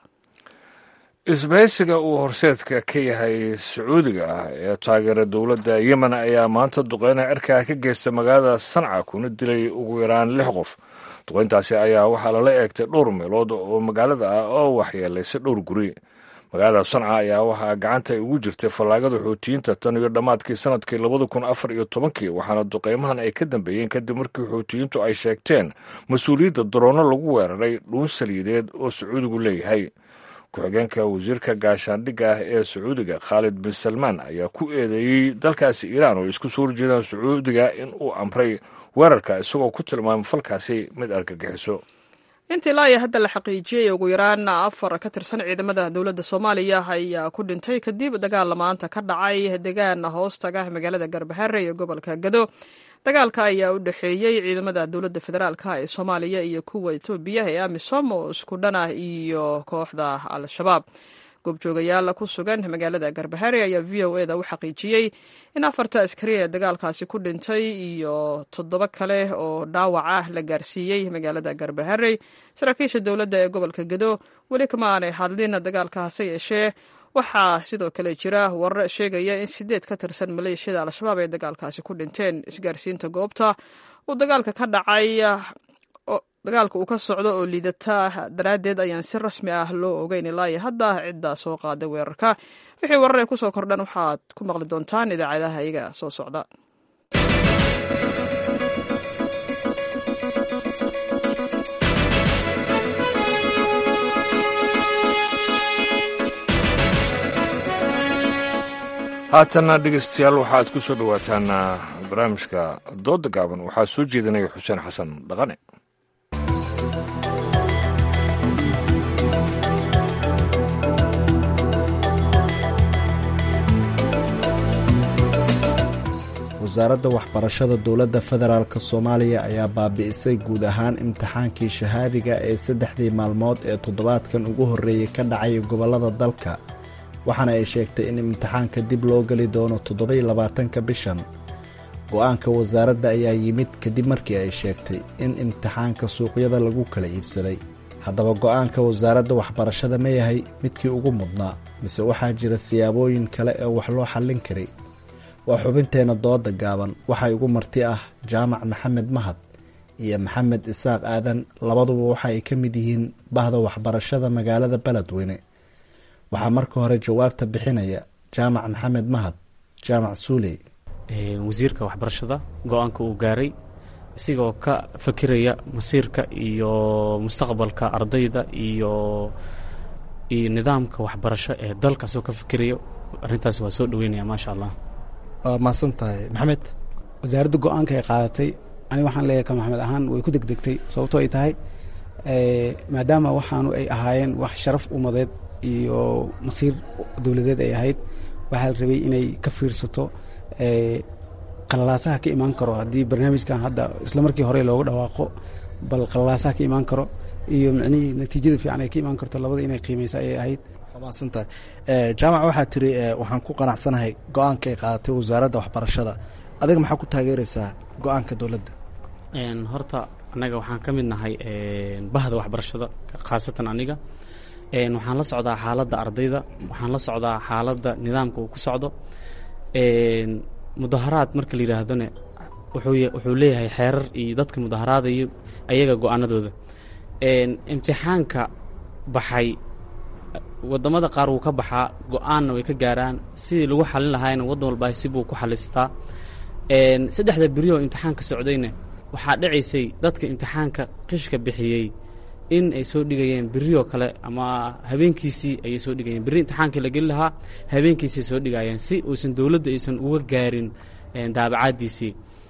isbahaysiga uu horseedka ka yahay sacuudiga ah ee taageera dowladda yemen ayaa maanta duqeyna cirkaa ka geysta magaalada sanca kuna dilay ugu yaraan lix qof duqeyntaasi ayaa waxaa lala eegtay dhowr meelood oo magaalada ah oo waxyeelaysa dhowr guri magaalada sanca ayaa waxaa gacanta ay ugu jirtay fallaagada xuutiyiinta tan iyo dhammaadkii sanadkii labada kun afar iyo tobankii waxaana duqeymahan ay ka dambeeyeen kadib markii xuutiyiintu ay sheegteen mas-uuliyadda daroono lagu weeraray dhuun saliideed oo sacuudigu leeyahay ku-xigeenka wasiirka gaashaandhigga ah ee sacuudiga khaalid bin salmaan ayaa ku eedeeyey dalkaasi iiraan oo isku soo horjeedaan sacuudiga in uu amray weerarka isagoo ku tilmaamay falkaasi mid argagixiso intii laaya hadda la xaqiijiyey ugu yaraan afar ka tirsan ciidamada dowladda soomaaliya ayaa ku dhintay kadib dagaal maanta ka dhacay deegaan hoostaga magaalada garbaharre iyo gobolka gado dagaalka ayaa u dhexeeyey ciidamada dowladda federaalka ee soomaaliya iyo kuwa etoobiya ee amisom oo isku dhan ah iyo kooxda al-shabaab goobjoogayaal ku sugan magaalada garbaharre ayaa v o eda u xaqiijiyey in afarta askari ee dagaalkaasi ku dhintay iyo toddoba kale oo dhaawac ah la gaarsiiyey magaalada garbaharre saraakiisha dowladda ee gobolka gado weli kama aanay hadlin dagaalka hase yeeshee waxaa sidoo kale jira warar sheegaya in sideed ka tirsan maleeshiyada al-shabaab ay dagaalkaasi ku dhinteen isgaarsiinta goobta uu dagaalka ka dhacay dagaalka uu ka socdo oo liidata daraaddeed ayaan si rasmi ah loo ogeyn ilaa iyo hadda ciddaa soo qaaday weerarka wixii warar ay ku soo kordhan waxaad ku maqli doontaan idaacadaha iyaga soo socda haatana dhegeystayaal waxaad ku soo dhowaataan barnaamijka dooda gaaban waxaa soo jeedinaya xuseen xasan dhaqane wasaaradda waxbarashada dowladda federaalk soomaaliya ayaa baabi'isay guud ahaan imtixaankii shahaadiga ee saddexdii maalmood ee toddobaadkan ugu horreeyey ka dhacay gobollada dalka waxaana ay sheegtay in imtixaanka dib loo geli doono toddoba iyo labaatanka bishan go-aanka wasaaradda ayaa yimid kadib markii ay sheegtay in imtixaanka suuqyada lagu kala iibsaday haddaba go-aanka wasaaradda waxbarashada ma yahay midkii ugu mudnaa mise waxaa jira siyaabooyin kale ee wax loo xallin karay waa xubinteenna dooda gaaban waxaa igu marti ah jaamac maxamed mahad iyo maxamed isaaq aadan labaduba waxa ay ka mid yihiin bahda waxbarashada magaalada beledweyne waxaa marka hore jawaabta bixinaya jaamac maxamed mahad jaamac suuley wasiirka waxbarashada go-aanka uu gaaray isigoo ka fakiraya masiirka iyo mustaqbalka ardayda iyo iyo nidaamka waxbarasho ee dalkaasoo ka fikirayo arrintaas waa soo dhaweynaya maasha allah waa mahadsan tahay maxamed wasaaradda go-aanka ay qaadatay aniga waxaan leeyahay ka maxamed ahaan way ku degdegtay sababtoo ay tahay maadaama waxaanu ay ahaayeen wax sharaf umadeed iyo masiir dowladeed ay ahayd waxaa la rabay inay ka fiirsato qalalaasaha ka imaan karo haddii barnaamijkan hadda isla markii hore loogu dhawaaqo bal qalalaasaha ka imaan karo iyo micnihii natiijada fiican ay ka imaan karto labada inay qiimayso ayay ahayd. maasantahay jaamac waxaa tiri waxaan ku qanacsanahay go-aanka ay qaadatay wasaaradda waxbarashada, adiga maxaa ku taageeraysaa go-aanka dowladda? horta annaga waxaan ka mid nahay bahda waxbarashada, khaasatan aniga waxaan la socdaa xaaladda ardayda, waxaan la socdaa xaaladda nidaamka uu ku socdo. mudaharaad marka la yidhaahdone wuxuu leeyahay xeerar iyo dadka mudaharaadayo ayaga go-aanadooda. imtixaanka baxay wadamada qaar wuu ka baxaa, go-aanna way ka gaaraan, sidii lagu xalin lahaayna waddan walba sibuu ku xalistaa. saddexda beri oo imtixaanka socdayna waxaa dhacaysay dadka imtixaanka qishka bixiyey in ay soo dhigayeen berioo kale ama habeenkiisii ayay soo dhigayeen. berri imtixaankii la geli lahaa habeenkiisay soo dhigayeen si uusan dowladda aysan uga gaarin daabacaaddiisii.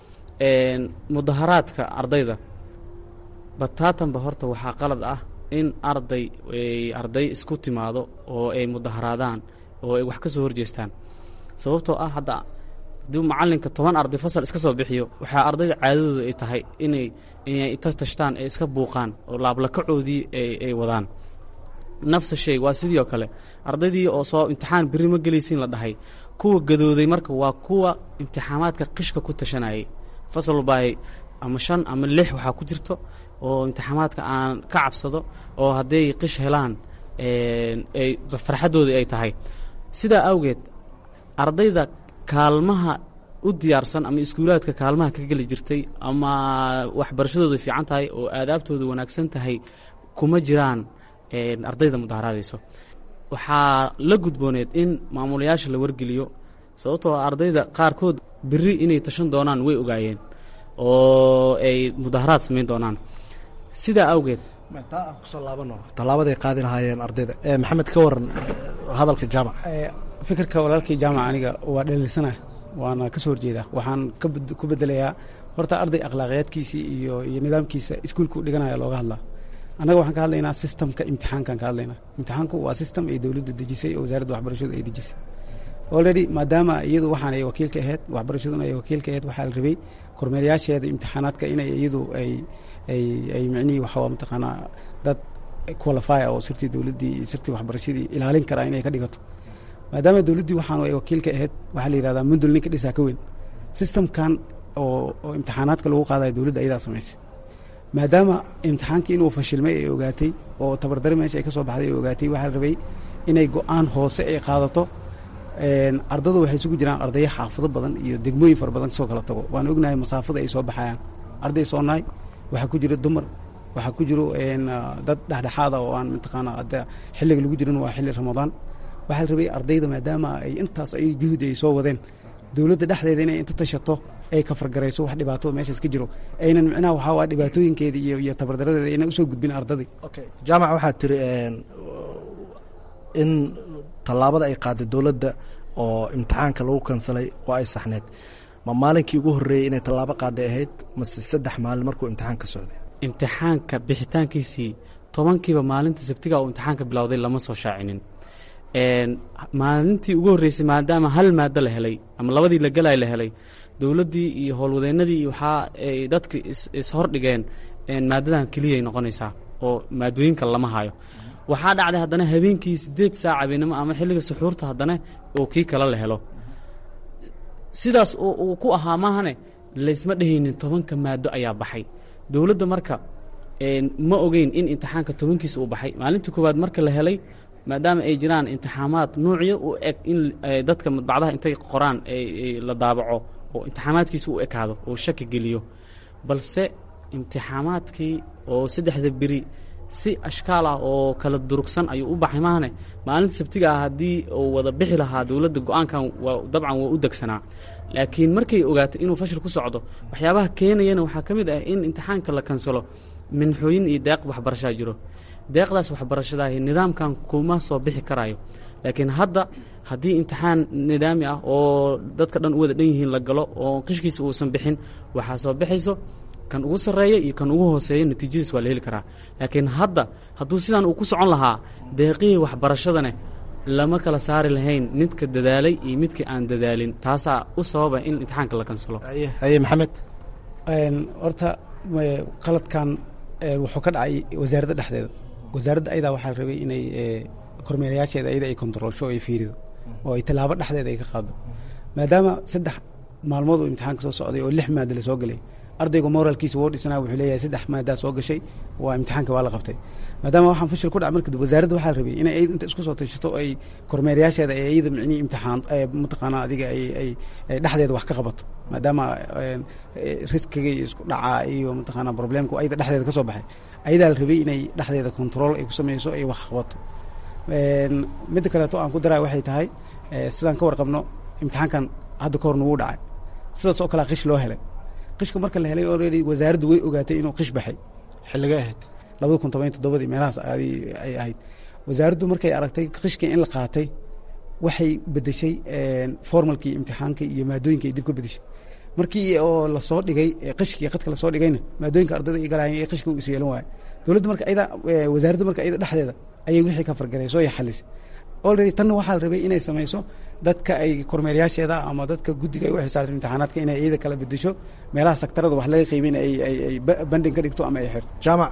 mudaharaadka ardayda bataatanba horta waxaa qalad ah in arday arday isku timaado oo ay mudaharaadaan oo ay wax ka soo horjeestaan. sababtoo ah hadda haddii macallinka toban arday fasal iska soo bixiyo waxaa ardayda caadadooda ay tahay inay inay tashtaan ay iska buuqaan oo laablakacoodii ay wadaan. nafsa shay waa sidii oo kale ardaydii oo soo imtixaan berri ma gelaysiin la dhahay, kuwa gadooday marka waa kuwa imtixaamaadka qishka ku tashanayay. fasal walbaahay ama shan ama lix waxaa ku jirto oo imtixaamaadka aan ka cabsado oo hadday qish helaan ay farxaddoodii ay tahay. sidaa awgeed ardayda kaalmaha u diyaarsan ama iskuulaadka kaalmaha ka geli jirtay ama waxbarashadooda fiican tahay oo aadaabtooda wanaagsan tahay kuma jiraan ardayda mudaharaadayso. waxaa la gudbooneed in maamulayaasha la wargeliyo, sababtoo ardayda qaarkood berri inay tashan doonaan way ogaayeen oo ay mudaharaad samayn doonaan. sidaa awgeed taa aan kusoo laabano tallaabaday qaadi lahaayeen ardayda. maxamed ka waran hadalka jaamac? fikirka walaalkii jaamac aniga waa dhaliilsana waana ka soo horjeedaa. waxaan ku bedelayaa horta arday akhlaaqiyaadkiisii iyo iyo nidaamkiisa iskuulka u dhiganaya looga hadlaa. annaga waxaan ka hadlaynaa systemka imtixaankaan ka hadlaynaa. imtixaanku waa system ay dowladdu dejisay oo wasaaradda waxbarashadu ay dejisay already, maadaama iyadu waxaan ay wakiilka ahayd, waxbarashaduna ay wakiilka ahayd, waxaa la rabay kormeerayaasheeda imtixaanaadka inay iyadu ay ay ay micnihii waxaa mataqaanaa dad qualifya oo sirtii dowladdii iyo sirtii waxbarashadii ilaalin karaa inay ka dhigato. maadaama dowladdii waxaanu ay wakiilka ahayd, waxaa la yidhahdaa mundul ninka dhisaa ka weyn. systemkan oo oo imtixaanaadka lagu qaadayo dowladda ayadaa samaysay. maadaama imtixaankii inuu fashilmay ay ogaatay oo tabardari meesha ay ka soo baxday ay ogaatay, waxaa la rabay inay go-aan hoose ay qaadato. ardadu waxay isugu jiraan ardayo xaafado badan iyo degmooyin fara badan kasoo kala tago. waan ognahay masaafada ay soo baxayaan. arday soonaay waxaa ku jira dumar, waxaa ku jiro dad dhexdhexaada oo aan mataqaanaa hadda xilliga lagu jirin waa xilli ramadaan. waxaa la rabay ardayda maadaama ay intaas ay juhdi ay soo wadeen, dowladda dhexdeeda inay inta tashato ay ka fargarayso wax dhibaato meeshaas ka jiro, aynan micnaha waxaa waa dhibaatooyinkeeda iyo iyo tabardaradeeda aynan usoo gudbin ardadii. okay jaamac waxaad tiri in tallaabada ay qaaday dowladda oo imtixaanka lagu kansalay waa ay saxneed. ma maalinkii ugu horreeyey inay tallaabo qaaday ahayd mase saddex maalin markuu imtixaanka socday? imtixaanka bixitaankiisii tobankiiba maalinta sabtiga uu imtixaanka bilowday lama soo shaacinin. maalintii ugu horreysay maadaama hal maado la helay ama labadii la galay la helay, dowladdii iyo howlwadeennadii waxaa ay dadka ishordhigeen maadadan keliyay noqonaysaa oo maadooyinka lama hayo. waxaa dhacday haddana habeenkii siddeed saac habeenimo ama xilliga suxuurta haddana oo kii kale la helo. sidaas uu ku ahaa maahane laysma dhehaynin tobanka maado ayaa baxay. dowladda marka ma ogeyn in imtixaanka tobankiisa uu baxay. maalintii koowaad marka la helay, maadaama ay jiraan imtixaamaad nuucyo u eg in dadka madbacdaha intay qoraan la daabaco oo imtixaamaadkiisa u ekaado oo shaki geliyo, balse imtixaamaadkii oo saddexda beri si ashkaal ah oo kala durugsan ayuu u baxay maahane maalinta sabtiga ah haddii uu wada bixi lahaa dowladda go-aankan waa dabcan waa u degsanaa. laakiin markay ogaatay inuu fashil ku socdo, waxyaabaha keenayana waxaa ka mid ah in imtixaanka la kansalo minxooyin iyo deeq waxbarashaa jiro. deeqdaas waxbarashadaahi nidaamkan kuma soo bixi karaayo. laakiin hadda haddii imtixaan nidaami ah oo dadka dhan u wada dhan yihiin la galo oo qishkiisa uusan bixin, waxaa soo baxayso kan ugu sarreeya iyo kan ugu hooseeya natiijadiis waa la heli karaa. laakiin hadda hadduu sidaan uu ku socon lahaa, deeqihii waxbarashadane lama kala saari lahayn midka dadaalay iyo midkii aan dadaalin taasaa u sababa in imtixaanka la kansalo haye maxamed horta qaladkan wuxuu ka dhacay wasaaradda dhexdeeda wasaaradda ayadaa waxaa la rabay inay kormeerayaasheeda ayada ay kontroolsho ay fiirido oo ay tallaabo dhexdeeda ay ka qaado maadaama saddex maalmood uu imtixaanka soo socday oo lix maada la soo gelay ardaygu moralkiisa wuu dhisnaa wuxuu leeyahay saddex maadaa soo gashay waa imtixaanka waa la qabtay maadaama waxaan fashil ku dhac marka wasaaradda waxaa la rabay inay ayada inta isku soo tashato ay kormeerayaasheeda ay ayada micnihii imtixaan mataqaanaa adiga ay ay dhexdeeda wax ka qabato maadaama riskiga iyo isku dhacaa iyo mataqaanaa problemku ayada dhexdeeda ka soo baxay ayadaa la rabay inay dhexdeeda control ay ku samayso ay wax qabato midda kaleeto aan ku daraa waxay tahay sidaan ka warqabno imtixaankan hadda ka horna wuu dhacay sidaas oo kalea qish loo helay qishka marka la helay already wasaaraddu way ogaatay inuu qish baxay xilliga ahayd labada kun toban iyo toddobadii meelahaas ay ahayd wasaaraddu markay aragtay qishkii in la qaatay waxay bedeshay formalkii imtixaankii iyo maadooyinkii ay dib ka bedeshay markii oo lasoo dhigay qishkii qadka lasoo dhigayna maadooyinka ardayda ay galayeen ee qishka uu is yeelan waaya dowladda marka ayada wasaaradda marka ayada dhexdeeda ayay wixii ka fargarayso iyo xalisay already tanna waxaa la rabay inay samayso dadka ay kormeerayaasheeda ama dadka guddiga ay u xisaabtay imtixaanaadka inay iyada kala bedesho meelaha sektarada wax laga qiimin ay ay ay banding ka dhigto ama ay xirto jaamac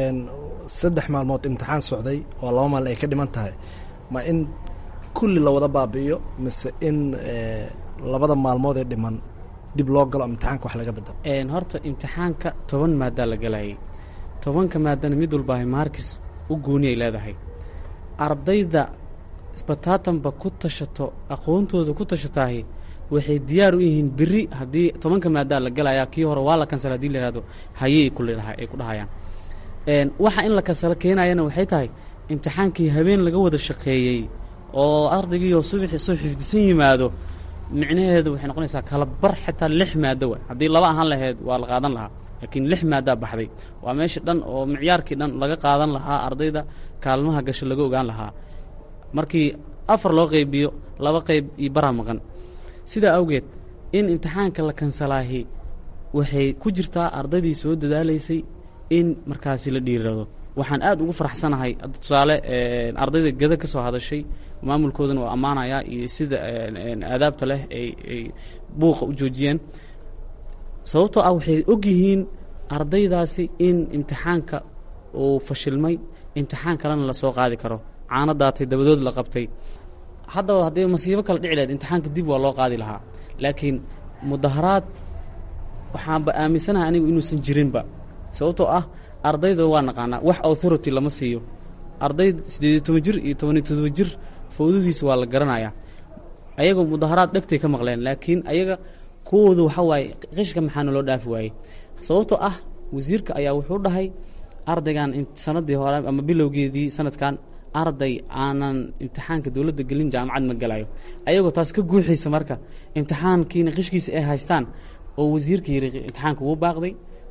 saddex maalmood imtixaan socday oo laba maalin ay ka dhiman tahay ma in kulli la wada baabi'iyo mise in labada maalmood ee dhiman dib loo galo imtixaanka wax laga bedelo horta imtixaanka toban maadaa la galayay tobanka maadana mid walbaahay maarkis u gooni ay leedahay ardayda isbataatanba ku tashato aqoontooda ku tashataahi waxay diyaar u yihiin beri haddii tobanka maadaa la galayaa kii hore waa la kansala hadii la yihahdo hayey kulidhaha ay ku dhahayaan waxa in la kansalo keenayana waxay tahay imtixaankii habeen laga wada shaqeeyey oo ardaygiioo subaxii soo xifdisan yimaado micnaheedu waxay noqonaysaa kala bar xitaa lix maado wa haddii laba ahaan lahayd waa la qaadan lahaa laakiin lix maadaa baxday waa meesha dhan oo micyaarkii dhan laga qaadan lahaa ardayda kaalmaha gasho laga ogaan lahaa markii afar loo qaybiyo laba qayb iyo baraa maqan sidaa awgeed in imtixaanka la kansalaahi waxay ku jirtaa ardaydii soo dadaalaysay in markaasi la dhiirado waxaan aad ugu faraxsanahay tusaale ardayda gada ka soo hadashay maamulkoodana waa ammaanayaa iyo sida aadaabta leh ay ay buuqa u joojiyeen sababtoo ah waxay og yihiin ardaydaasi in imtixaanka uu fashilmay imtixaan kalena la soo qaadi karo caano daatay dabadood la qabtay haddaba haddii masiibo kale dhici lahayd imtixaanka dib waa loo qaadi lahaa laakiin mudaharaad waxaanba aaminsanahay anigu inuusan jirinba sababtoo ah ardayda waa naqaanaa wax authority lama siiyo arday siddeed iyo toban jir iyo toban iyo todoba jir fawdadiisu waa la garanayaa ayagoo mudaharaad dhegtay ka maqleen laakiin ayaga kuwooda waxa waaye qishka maxaana loo dhaafi waayey sababtoo ah wasiirka ayaa wuxuu dhahay ardaygan sanadii hore ama bilowgeedii sanadkan arday aanan imtixaanka dowladda gelin jaamacad ma galayo ayagoo taas ka guuxaysa marka imtixaankiina qishkiisa ay haystaan oo wasiirka yiri imtixaanka wuu baaqday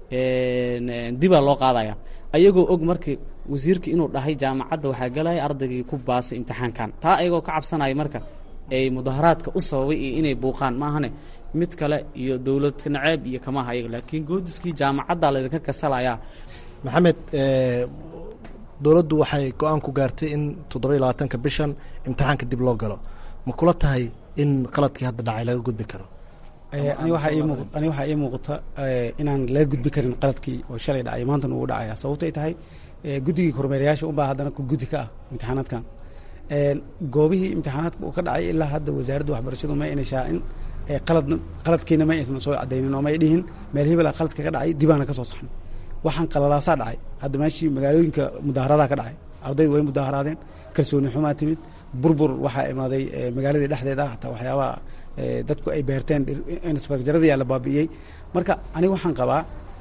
dibaa loo qaadaya ayagoo og markii wasiirka inuu dhahay jaamacadda waxaa galaya ardaygii ku baasay imtixaankan taa ayagoo ka cabsanaya marka ay mudaharaadka u sababay iyo inay buuqaan maahane mid kale iyo dowlad naceeb iyo kamaha ayaga laakiin goodiskii jaamacadda laydinka kasalayaa maxamed dowladdu waxay go-aan ku gaartay in toddoba iyo labaatanka bishan imtixaanka dib loo galo ma kula tahay in qaladkii hadda dhacay laga gudbi karo ani waxaa ii muuqata inaan laga gudbi karin qaladkii oo shalay dhacay maantana uu dhacaya sababtay tahay guddigii kormeerayaasha unbaa haddana ku guddi ka ah imtixaanaadkan goobihii imtixaanaadka uu ka dhacay ilaa hadda wasaaradda waxbarashadu ma ayna shaacin qalad qaladkiina ma aysan soo cadaynin oo may dhihin meel hebela qaladka ka dhacay dibaana ka soo saxnay waxaan qalalaasaa dhacay hadda meeshii magaalooyinka mudaaharadaa ka dhacay ardaydu way mudaaharaadeen kalsooni xumaa timid burbur waxaa imaaday magaaladii dhexdeeda ah hataa waxyaabaha dadku ay beerteen insbarjaradiyaa la baabi'iyey marka aniga waxaan qabaa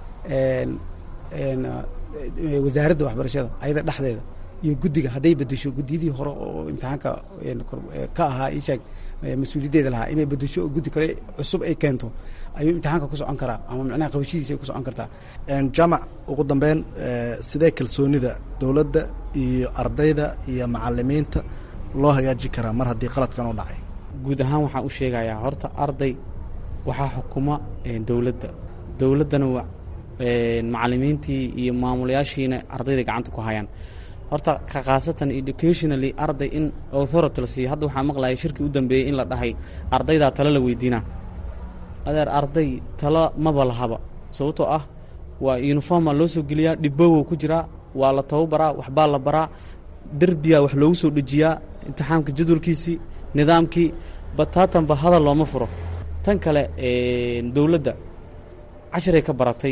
wasaaradda waxbarashada ayada dhexdeeda iyo guddiga hadday bedesho guddiyadii hore oo imtixaanka ka ahaa isheeg mas-uuliyaddeeda lahaa inay bedesho oo guddi kale cusub ay keento ayuu imtixaanka ku socon karaa ama macnaha qabashadiisa ay ku socon kartaa jaamac ugu dambeyn sidee kalsoonida dowladda iyo ardayda iyo macalimiinta loo hagaajin karaa mar haddii qaladkan u dhacay guud ahaan waxaan u sheegayaa horta arday waxaa xukuma dowladda dowladdana macalimiintii iyo maamulayaashiina ardayda gacanta ku hayaan horta ka khaasatan educationally arday in authority la siiyo. Hadda waxaa maqlaya shirkii u dambeeyey in la dhahay ardaydaa talo la weydiinaa. adeer arday talo maba lahaba, sababtoo ah waa uniforma loo soo geliyaa, dhibbowow ku jiraa, waa la tababaraa, waxbaa la baraa, derbiyaa wax loogu soo dhejiyaa, imtixaamka jadwalkiisii, nidaamkii, bataatanba hadal looma furo. tan kale dowladda casharay ka baratay,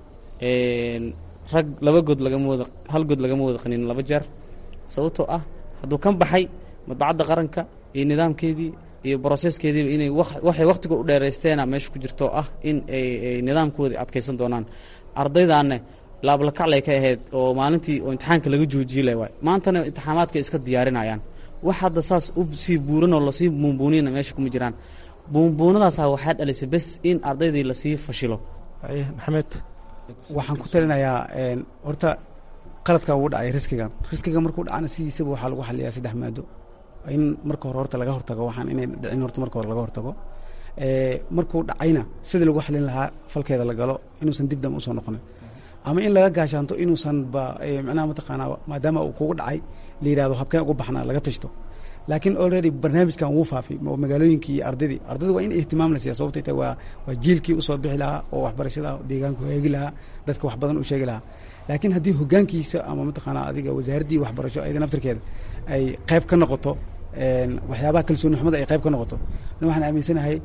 rag laba good lagama wada hal good lagama wada qanin laba jeer, sababtoo ah hadduu kan baxay madbacadda qaranka iyo nidaamkeedii iyo broseskeediiba inay waxay wakhtiga u dheeraysteena meesha ku jirto ah in ay nidaamkoodii adkaysan doonaan. ardaydaanne laablakaclay ka ahayd oo maalintii oo imtixaanka laga joojiyey leh waay, maantana imtixaamaadka iska diyaarinayaan. wax hadda saas u sii buuranoo lasii buunbuuniyana meesha kuma jiraan. buunbuunadaasaa waxaa dhalisay bes in ardaydii lasii fashilo. maxamed waxaan ku talinayaa horta qaladkan ugu dhacay riskigan riskiga markuu dhacana sidiisaba waxaa lagu xaliyaa saddex maado. in marka hore horta laga hortago waxaan inay dhicin, horta marka hore laga hortago. markuu dhacayna sidii lagu xalin lahaa falkeeda la galo, inuusan dib dam usoo noqonin, ama in laga gaashaanto inuusan ba macnaha mataqaanaa maadaama uu kugu dhacay la yidhahdo habkeen ugu baxnaa laga tashto. laakiin already barnaamijkan wuu faafay magaalooyinkii iyo ardaydii ardayda waa in ihtimaam la siiya, sababtay tahay waa waa jiilkii usoo bixi lahaa oo waxbarashada deegaanku heegi lahaa, dadka wax badan u sheegi lahaa. laakiin haddii hoggaankiisa ama mataqaanaa adiga wasaaraddii waxbarasho ayada naftarkeeda ay qayb ka noqoto waxyaabaha kalsooni xumada ay qayb ka noqoto, waxaan aaminsanahay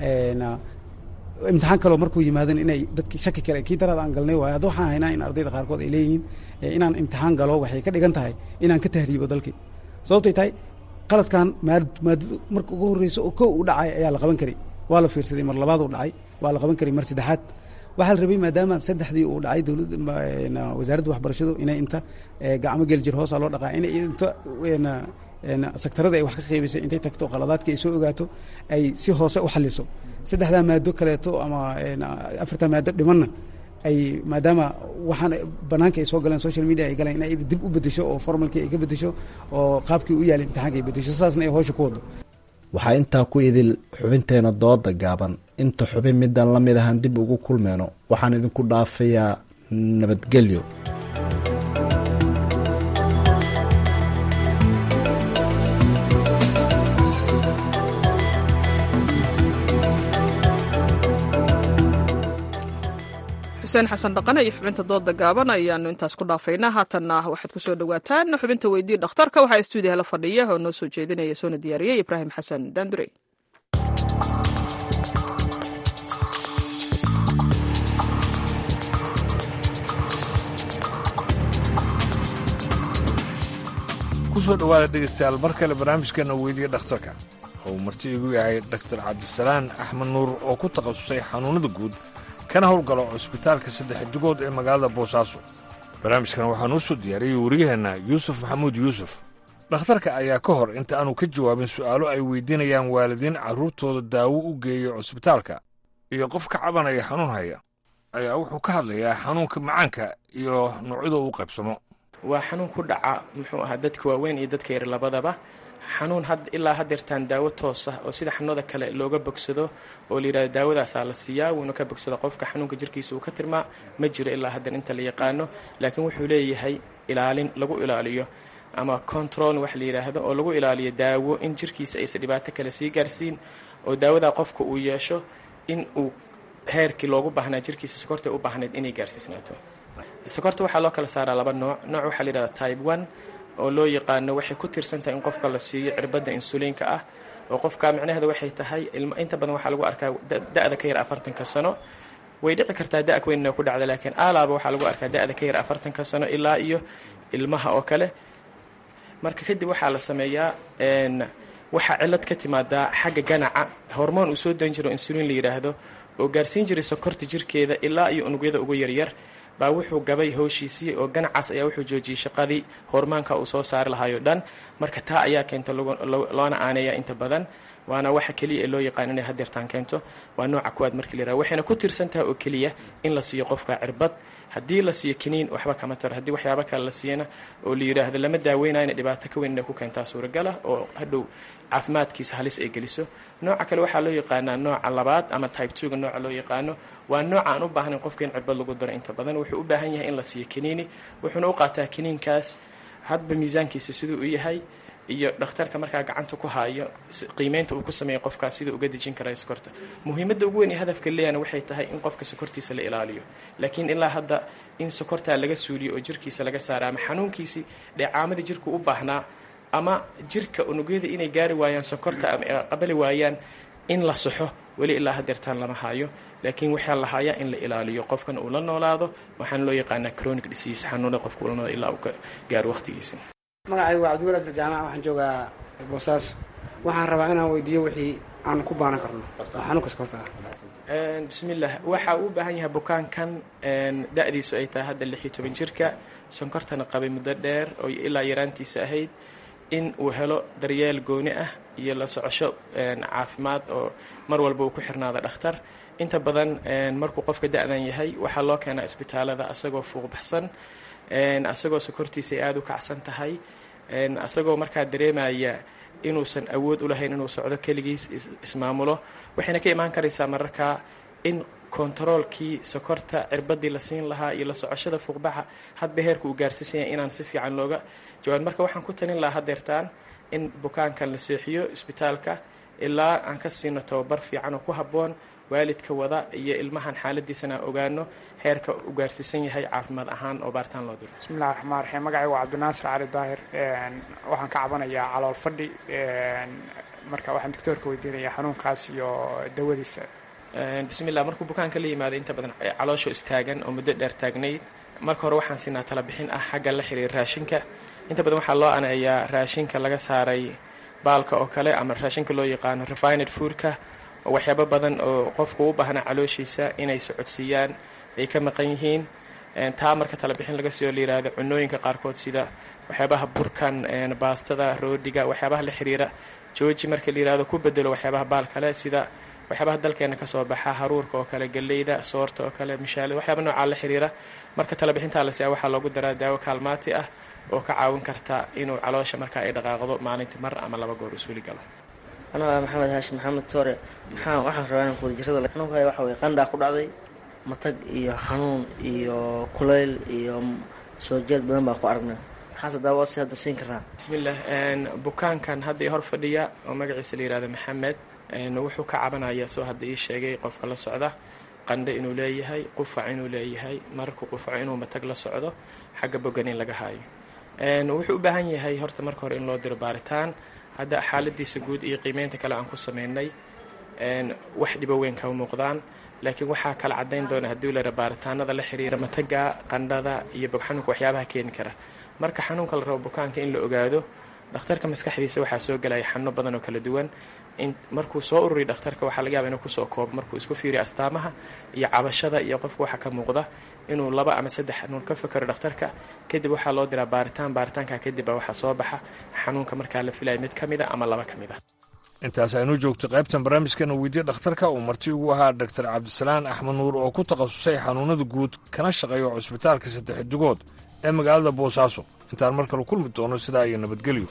imtixaan kaloo markuu yimaadan inay dadki shaki kale kii daraad aan galnay waayo. hadda waxaan haynaa in ardayda qaarkood ay leeyihiin inaan imtixaan galo waxay ka dhigan tahay inaan ka tahriibo dalkii, sababtay tahay qaladkan maadadu marka ugu horreyso oo kow u dhacay ayaa la qaban karay, waa la fiirsaday, mar labaad u dhacay waa la qaban karay, mar saddexaad waxaa la rabay maadaama saddexdii uu dhacay dowladda wasaaradda waxbarashadu inay inta gacmo gel jir hoosa loo dhaqaa, inay inta sektarada ay wax ka qeybaysay intay tagto qaladaadka ay soo ogaato ay si hoose u xaliso. saddexdaa maado kaleeto ama afartaa maado dhimanna ay maadaama waxaan banaanka ay soo galeen social media ay galeen inay dib u bedesho oo formalkii ay ka bedesho oo qaabkii u yaalay imtixaanka ay bedesho, saasna ay howsha ku wado. waxaa intaa ku idil xubinteena dooda gaaban. inta xubin midaan la mid ahaan dib ugu kulmeyno waxaan idinku dhaafayaa nabadgelyo. xuseen xasan dhaqane iyo xubinta dooda gaaban ayaanu intaas ku dhaafaynaa. haatanna waxaad ku soo dhowaataan xubinta weydii dhakhtarka. waxaa istuudiyaha la fadhiya oo noo soo jeedinaya soona diyaariyey ibraahim xasan daandurey. kusoo dhawaada dhegeystayaal mar kale barnaamijkeena weydiya dhakhtarka oo uu marti igu yahay doctor cabdisalaan axmed nuur oo ku takhasusay xanuunnada guud kana howlgalo cusbitaalka saddex dugood ee magaalada boosaaso. barnaamijkan waxaa noo soo diyaariyey wariyaheenna yuusuf maxamuud yuusuf. dhakhtarka ayaa ka hor inta aanu ka jawaabin su'aalo ay weydiinayaan waalidiin carruurtooda daawo u geeyo cusbitaalka iyo qof ka cabanaya xanuun haya ayaa wuxuu ka hadlayaa xanuunka macaanka iyo noocyada uu qaybsamo. waa xanuun ku dhaca muxuu ahaa dadka waaweyn iyo dadka yar labadaba. xanuun had ilaa haddeertaan daawo toos ah oo sida xanuunada kale looga bogsado oo la yidhahdo daawadaasaa la siiyaa wuuna ka bogsada qofka xanuunka jirkiisa uu ka tirmaa ma jiro ilaa haddan inta la yaqaano. laakiin wuxuu leeyahay ilaalin lagu ilaaliyo ama control wax la yidhaahdo oo lagu ilaaliyo daawo in jirkiisa aysan dhibaato kale sii gaarsiin oo daawadaa qofka uu yeesho in uu heerkii loogu baahnaa jirkiisa sokorta u baahnayd inay gaarsiisnaato. sokorta waxaa loo kala saaraa laba nooc. nooc waxaa la yidhahda type one oo loo yaqaano waxay ku tirsan tahay in qofka la siiyo cirbadda insuliinka ah oo qofka micnaheeda waxay tahay inta badan waxaa lagu arkaa da'da ka yar afartanka sano. way dhici kartaa da' weyn inay ku dhacda, laakiin aalaaba waxaa lagu arkaa da'da ka yar afartanka sano ilaa iyo ilmaha oo kale. marka kadib waxaa la sameeyaa waxaa cillad ka timaadaa xagga ganaca hormoon uu soo dan jiro insuliin la yidhaahdo oo gaarsiin jiray sokorta jirkeeda ilaa iyo unugyada ugu yaryar baa wuxuu gabay howshiisii oo ganacaas ayaa wuxuu joojiyey shaqadii hormaanka uu soo saari lahaayoo dhan. marka taa ayaa keenta loona aaneeyaa inta badan, waana waxa keliya ee loo yaqaan inay hadeertaan keento. waa nooca kuwaad markii la yidhaha waxayna ku tirsan tahay oo keliya in la siiyo qofka cirbad. haddii la siiyo kiniin waxba kama taro, haddii waxyaabo kale la siiyana oo la yidhaahdo lama daaweynayo inay dhibaato ka weyn inay ku keentaa suuragala oo hadhow caafimaadkiisa halis ay geliso. nooca kale waxaa loo yaqaanaa nooca labaad ama type twoga nooca loo yaqaano. waa nooca aan u baahnayn qofka in cirbad lagu daro inta badan. wuxuu u baahan yahay in la siiyo kiniini, wuxuuna u qaataa kiniinkaas hadba miisaankiisa siduu u yahay iyo dhakhtarka markaa gacanta ku haayo qiimeynta uu ku sameeyo qofkaas siduu uga dejin kara sokorta. muhiimadda ugu weyn ee hadafka leeyana waxay tahay in qofka sokortiisa la ilaaliyo, laakiin ilaa hadda in sokortaa laga suuliyo oo jirkiisa laga saara ama xanuunkiisii dheecaamadii jirku u baahnaa ama jirka unugyada inay gaari waayaan sokorta ama qabali waayaan in la saxo weli ilaa hadeertaan lama haayo, laakiin waxaa la hayaa in la ilaaliyo qofkan uu la noolaado. waxaan loo yaqaanaa chronic disease, xanuuna qofka ula noolaado ilaa uu ka gaaro waqtigiisa. magacaygu waa cabdiwalaad jaamac, waxaan joogaa boosaaso. waxaan rabaa inaan weydiiyo wixii aan ku baanan karno xanuunka sokorta ah. bismillah, waxa uu u baahan yahay bukaankan da'diisu ay tahay hadda lix iyo toban jirka, sonkortana qabay muddo dheer oo ilaa yaraantiisa ahayd, in uu helo daryeel gooni ah iyo la socosho caafimaad oo mar walba uu ku xirnaado dhakhtar. inta badan markuu qofka da'dan yahay waxaa loo keenaa isbitaalada asagoo fuuqbaxsan, asagoo sokortiisa ay aada u kacsan tahay, asagoo markaa dareemaya inuusan awood u lahayn inuu socdo keligiis ismaamulo. waxayna ka imaan karaysaa mararkaa in kontaroolkii sokorta cirbadii la siin lahaa iyo la socoshada fuuqbaxa hadba heerka uu gaarsiisanya inaan si fiican looga jawaab. marka waxaan ku talin lahaa hadeertaan in bukaankan la seexiyo isbitaalka ilaa aan ka siino tababar fiican oo ku habboon waalidka wada iyo ilmahan xaaladiisana ogaano heerka u gaarsiisan yahay caafimaad ahaan oo baaritaan loo diro. bismillahi raxmaan raxiim. magacaygu waa cabdinaasir cali daahir, waxaan ka cabanayaa calool fadhi, marka waxaan doctoorka weydiinayaa xanuunkaas iyo dawadiisa. bismillah, markuu bukaanka la yimaado inta badan caloosho istaagan oo muddo dheer taagnayd, marka hore waxaan siinaa tala bixin ah xagga la xiriir raashinka. inta badan waxaa loo anayaa raashinka laga saaray baalka oo kale ama raashinka loo yaqaano refined foodka, oo waxyaabo badan oo qofku u baahna calooshiisa inay socodsiiyaan ay ka maqan yihiin. taa marka tala bixin laga soo liiraado cunooyinka qaarkood sida waxyaabaha burkan, baastada, roodhiga, waxyaabaha la xiriira jooji marka la yiraahdo ku bedelo waxyaabaha baal kale sida waxyaabaha dalkeena ka soo baxa haruurka oo kale, galeyda, soorta oo kale, mishaalada, waxyaaba nooca la xiriira. marka tala bixintaa la siiyaa waxaa loogu daraa daawo kaalmaati ah oo ka caawin karta inuu caloosha marka ay dhaqaaqdo maalintii mar ama laba goor usuli galo. anaa maxamed haashim maxamed toore. maxaa waxaan rabaa inaan kuwada jirada xanuunka waxa weye qandhaa ku dhacday, matag iyo xanuun iyo kulayl iyo soo jeed badan baan ku aragnay. maxaase daawo si hadda siin karaa? bismillah, bukaankan hadda hor fadhiya oo magaciisa la yihahdo maxamed, wuxuu ka cabanaya soo hadda ii sheegay qofka la socda qandho inuu leeyahay, qufac inuu leeyahay, markuu qufaco inuu matag la socdo, xagga bogan in laga haayo. wuxuu u baahan yahay horta marka hore in loo diro baaritaan. hadda xaaladiisa guud iyo qiimeynta kale aan ku sameynay wax dhibo weyn kama muuqdaan, laakiin waxaa kala cadayn doona haddii la yidhaha baaritaanada la xiriira mataga, qandhada iyo bog xanuunka waxyaabaha keeni kara. marka xanuunka la rabo bukaanka in la ogaado, dhakhtarka maskaxdiisa waxaa soo gelaya xanuuno badan oo kala duwan. markuu soo ururiyo dhakhtarka waxaa laga yaaba inuu kusoo koobo markuu isku fiiriyo astaamaha iyo cabashada iyo qofka waxa ka muuqda inuu laba ama saddex xanuun ka fakaro dhakhtarka. kadib waxaa loo diraa baaritaan, baaritaanka kadib baa waxaa soo baxa xanuunka markaa la filaya mid ka mida ama laba ka mid a. intaas aynu joogto qaybtan barnaamijkana weydiye dhakhtarka uu marti ugu ahaa doctor cabdisalaan axmed nuur oo ku takhasusay xanuunada guud kana shaqeeyo cusbitaalka saddex dugood ee magaalada boosaaso. intaan mar kale kulmi doono sidaa iyo nabadgelyo.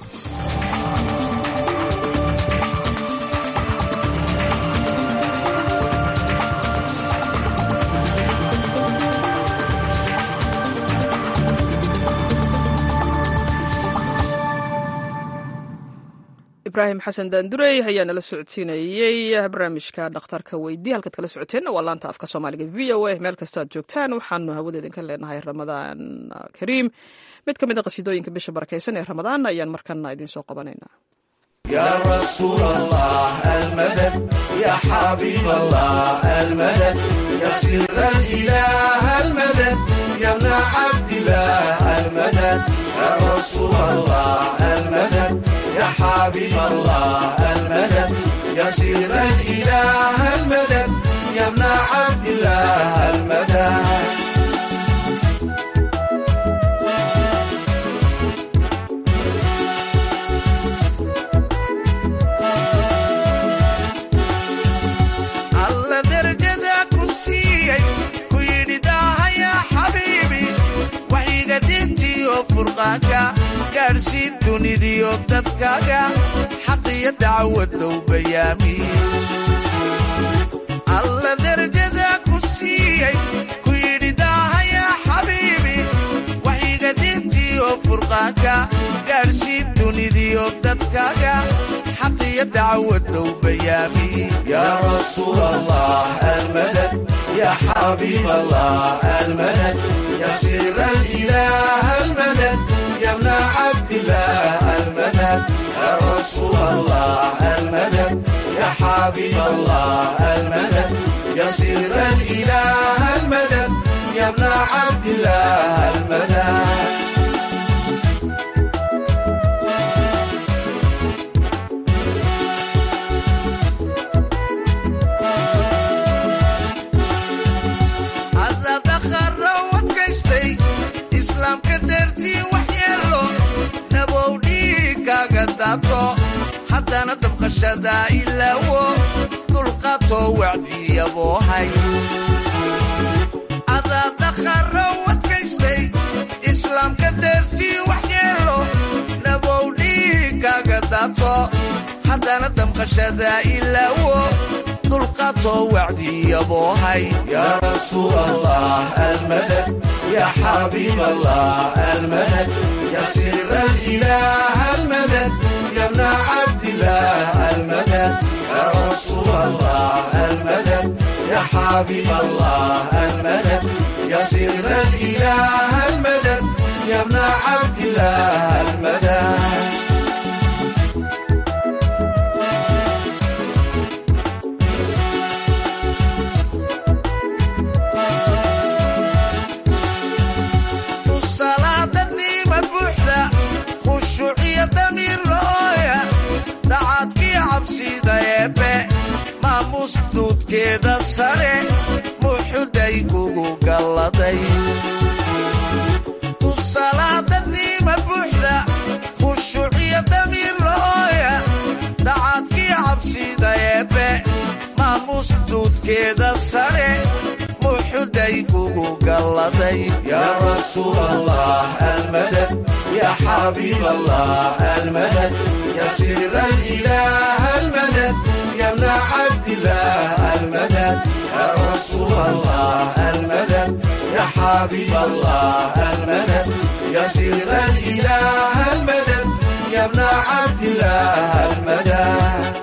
ibraahim xasan daandurey ayaa nala socodsiinayey barnaamijka dhakhtarka weydiye. halkaad kala socoteenna waa laanta afka soomaaliga v o a. meel kastoo aad joogtaan waxaanu hawadeedin ka leenahay ramadaan kariim. mid ka mid a qasiidooyinka bisha barakaysan ee ramadaan ayaan markana idiin soo qabanaynaa. يا رسول الله المدد يا حبيب الله المدد يا سر الإله المدد يا ابن عبد الله المدد يا رسول الله المدد يا حبيب الله المدد يا سر الإله المدد يا ابن عبد الله المدد gaarsi dunidiyo dadkaaga xaqiyo dacwadow bayaami alla darajada ku siiyey ku yidhi daahaya xabiibi waxiga dintiyo furqaanka gaadhsii dunidiyo dadkaaga xaqiyo dacwadow bayaami yaa rasuul allah almadad yaa xabiib allah almadad yaa sir alilah almadad ya bna cabdilah almadad yaa rasuul allah almadad yaa xabiib allah almadad yaa sir alilah almadad ya bna cabdilah almadad islaamka dartii wax yeelo nabow dhiigaaga daato haddana dabqashada ilaawo dulqaatoo wacdiyaboohay adaa dakharo wadkaystay islaamka dartii wax yeelo nabow dhiigaaga daato haddana dabqashada ilaawo dulqaatoo wacdiyaboohay yaa rasuul allah almadad يا حبيب الله المدد يا سر الإله المدد يا ابن عبد الله المدد يا رسول الله المدد يا حبيب الله المدد يا سر الإله المدد يا ابن عبد الله المدد khushuuciya damiir looya dacaadkii cabsida eebbe maamuus duudkeeda sare muxuday kugu galladay tusalaadadiima buuxda khushuuciya damiir looya dacaadkii cabsida eebbe maamuus duudkeeda sare muxuday kugu galladay yaa rasuul allah almadad يا حبيب الله المدد يا سر الإله المدد يا ابن عبد الله المدد يا رسول الله المدد يا حبيب الله المدد يا سر الإله المدد يا ابن عبد الله المدد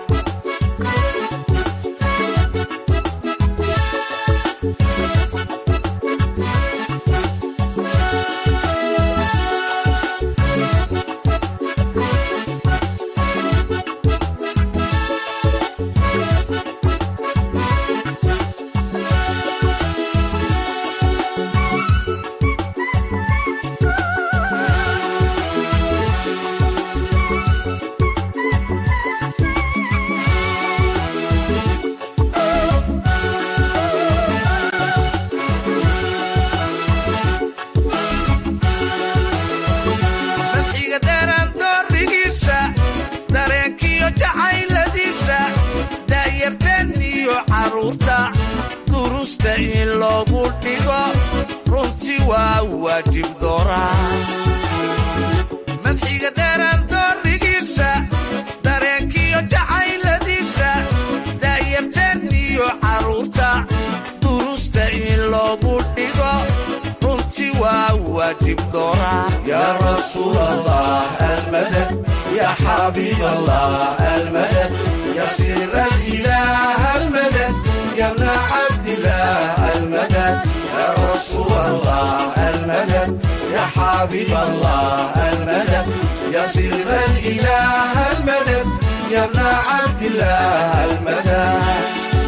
durusta in loogu dhigo runtii waa waajib dooraa madxiga dheeraan doorigiisa dareenkiyo jacayladiisa daayarteen iyo carruurta durusta in loogu dhigo runtii waa waajib dooraa yaa rasuul allah almadad yaa xabiib allah almadad yaa sir alilah almadad يا ابن عبد الله المدد يا رسول الله المدد يا حبيب الله المدد يا سر الإله المدد يا ابن عبد الله المدد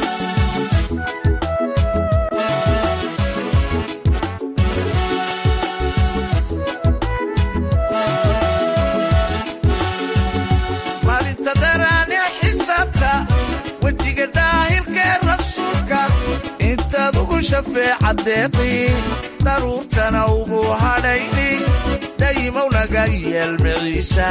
intaad ugu shafeecadeeqii daruurtana ugu hadhayni dayimownaga yeelmiciisa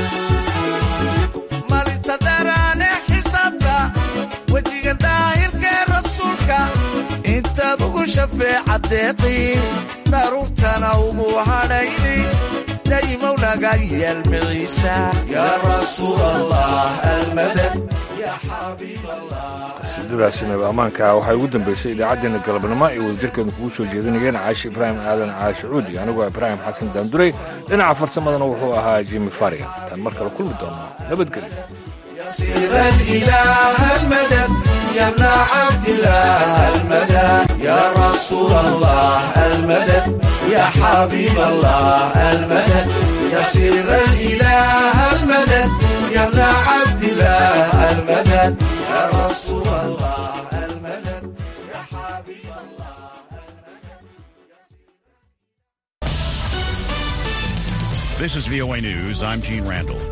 maalinta daraane xisaabta wejiga daahirkee rasuulka intaad ugu shafeecadeeqii daruurtana ugu hadhayni dayimownaga yeelmiciisa yaa rasuul allah almadad يا qasiidadaasina ammaanka waxay ugu dambeysay idaacaddeenna galabnimo ay wadajirkeenu kugu soo jeedinayeen caashi ibraahim aadan caashi cuudi anigoo ibraahim xasan daanduray dhinaca farsamadana wuxuu ahaa jimi farigan tan mar kale kulmi doono nabadgelyo يسير الإله المدد يا ابن عبد الله المدد يا رسول الله المدد يا حبيب الله المدد يسير الإله المدد يا ابن عبد الله المدد يا رسول الله المدد يا حبيب الله This is V O A News. I'm Gene Randall.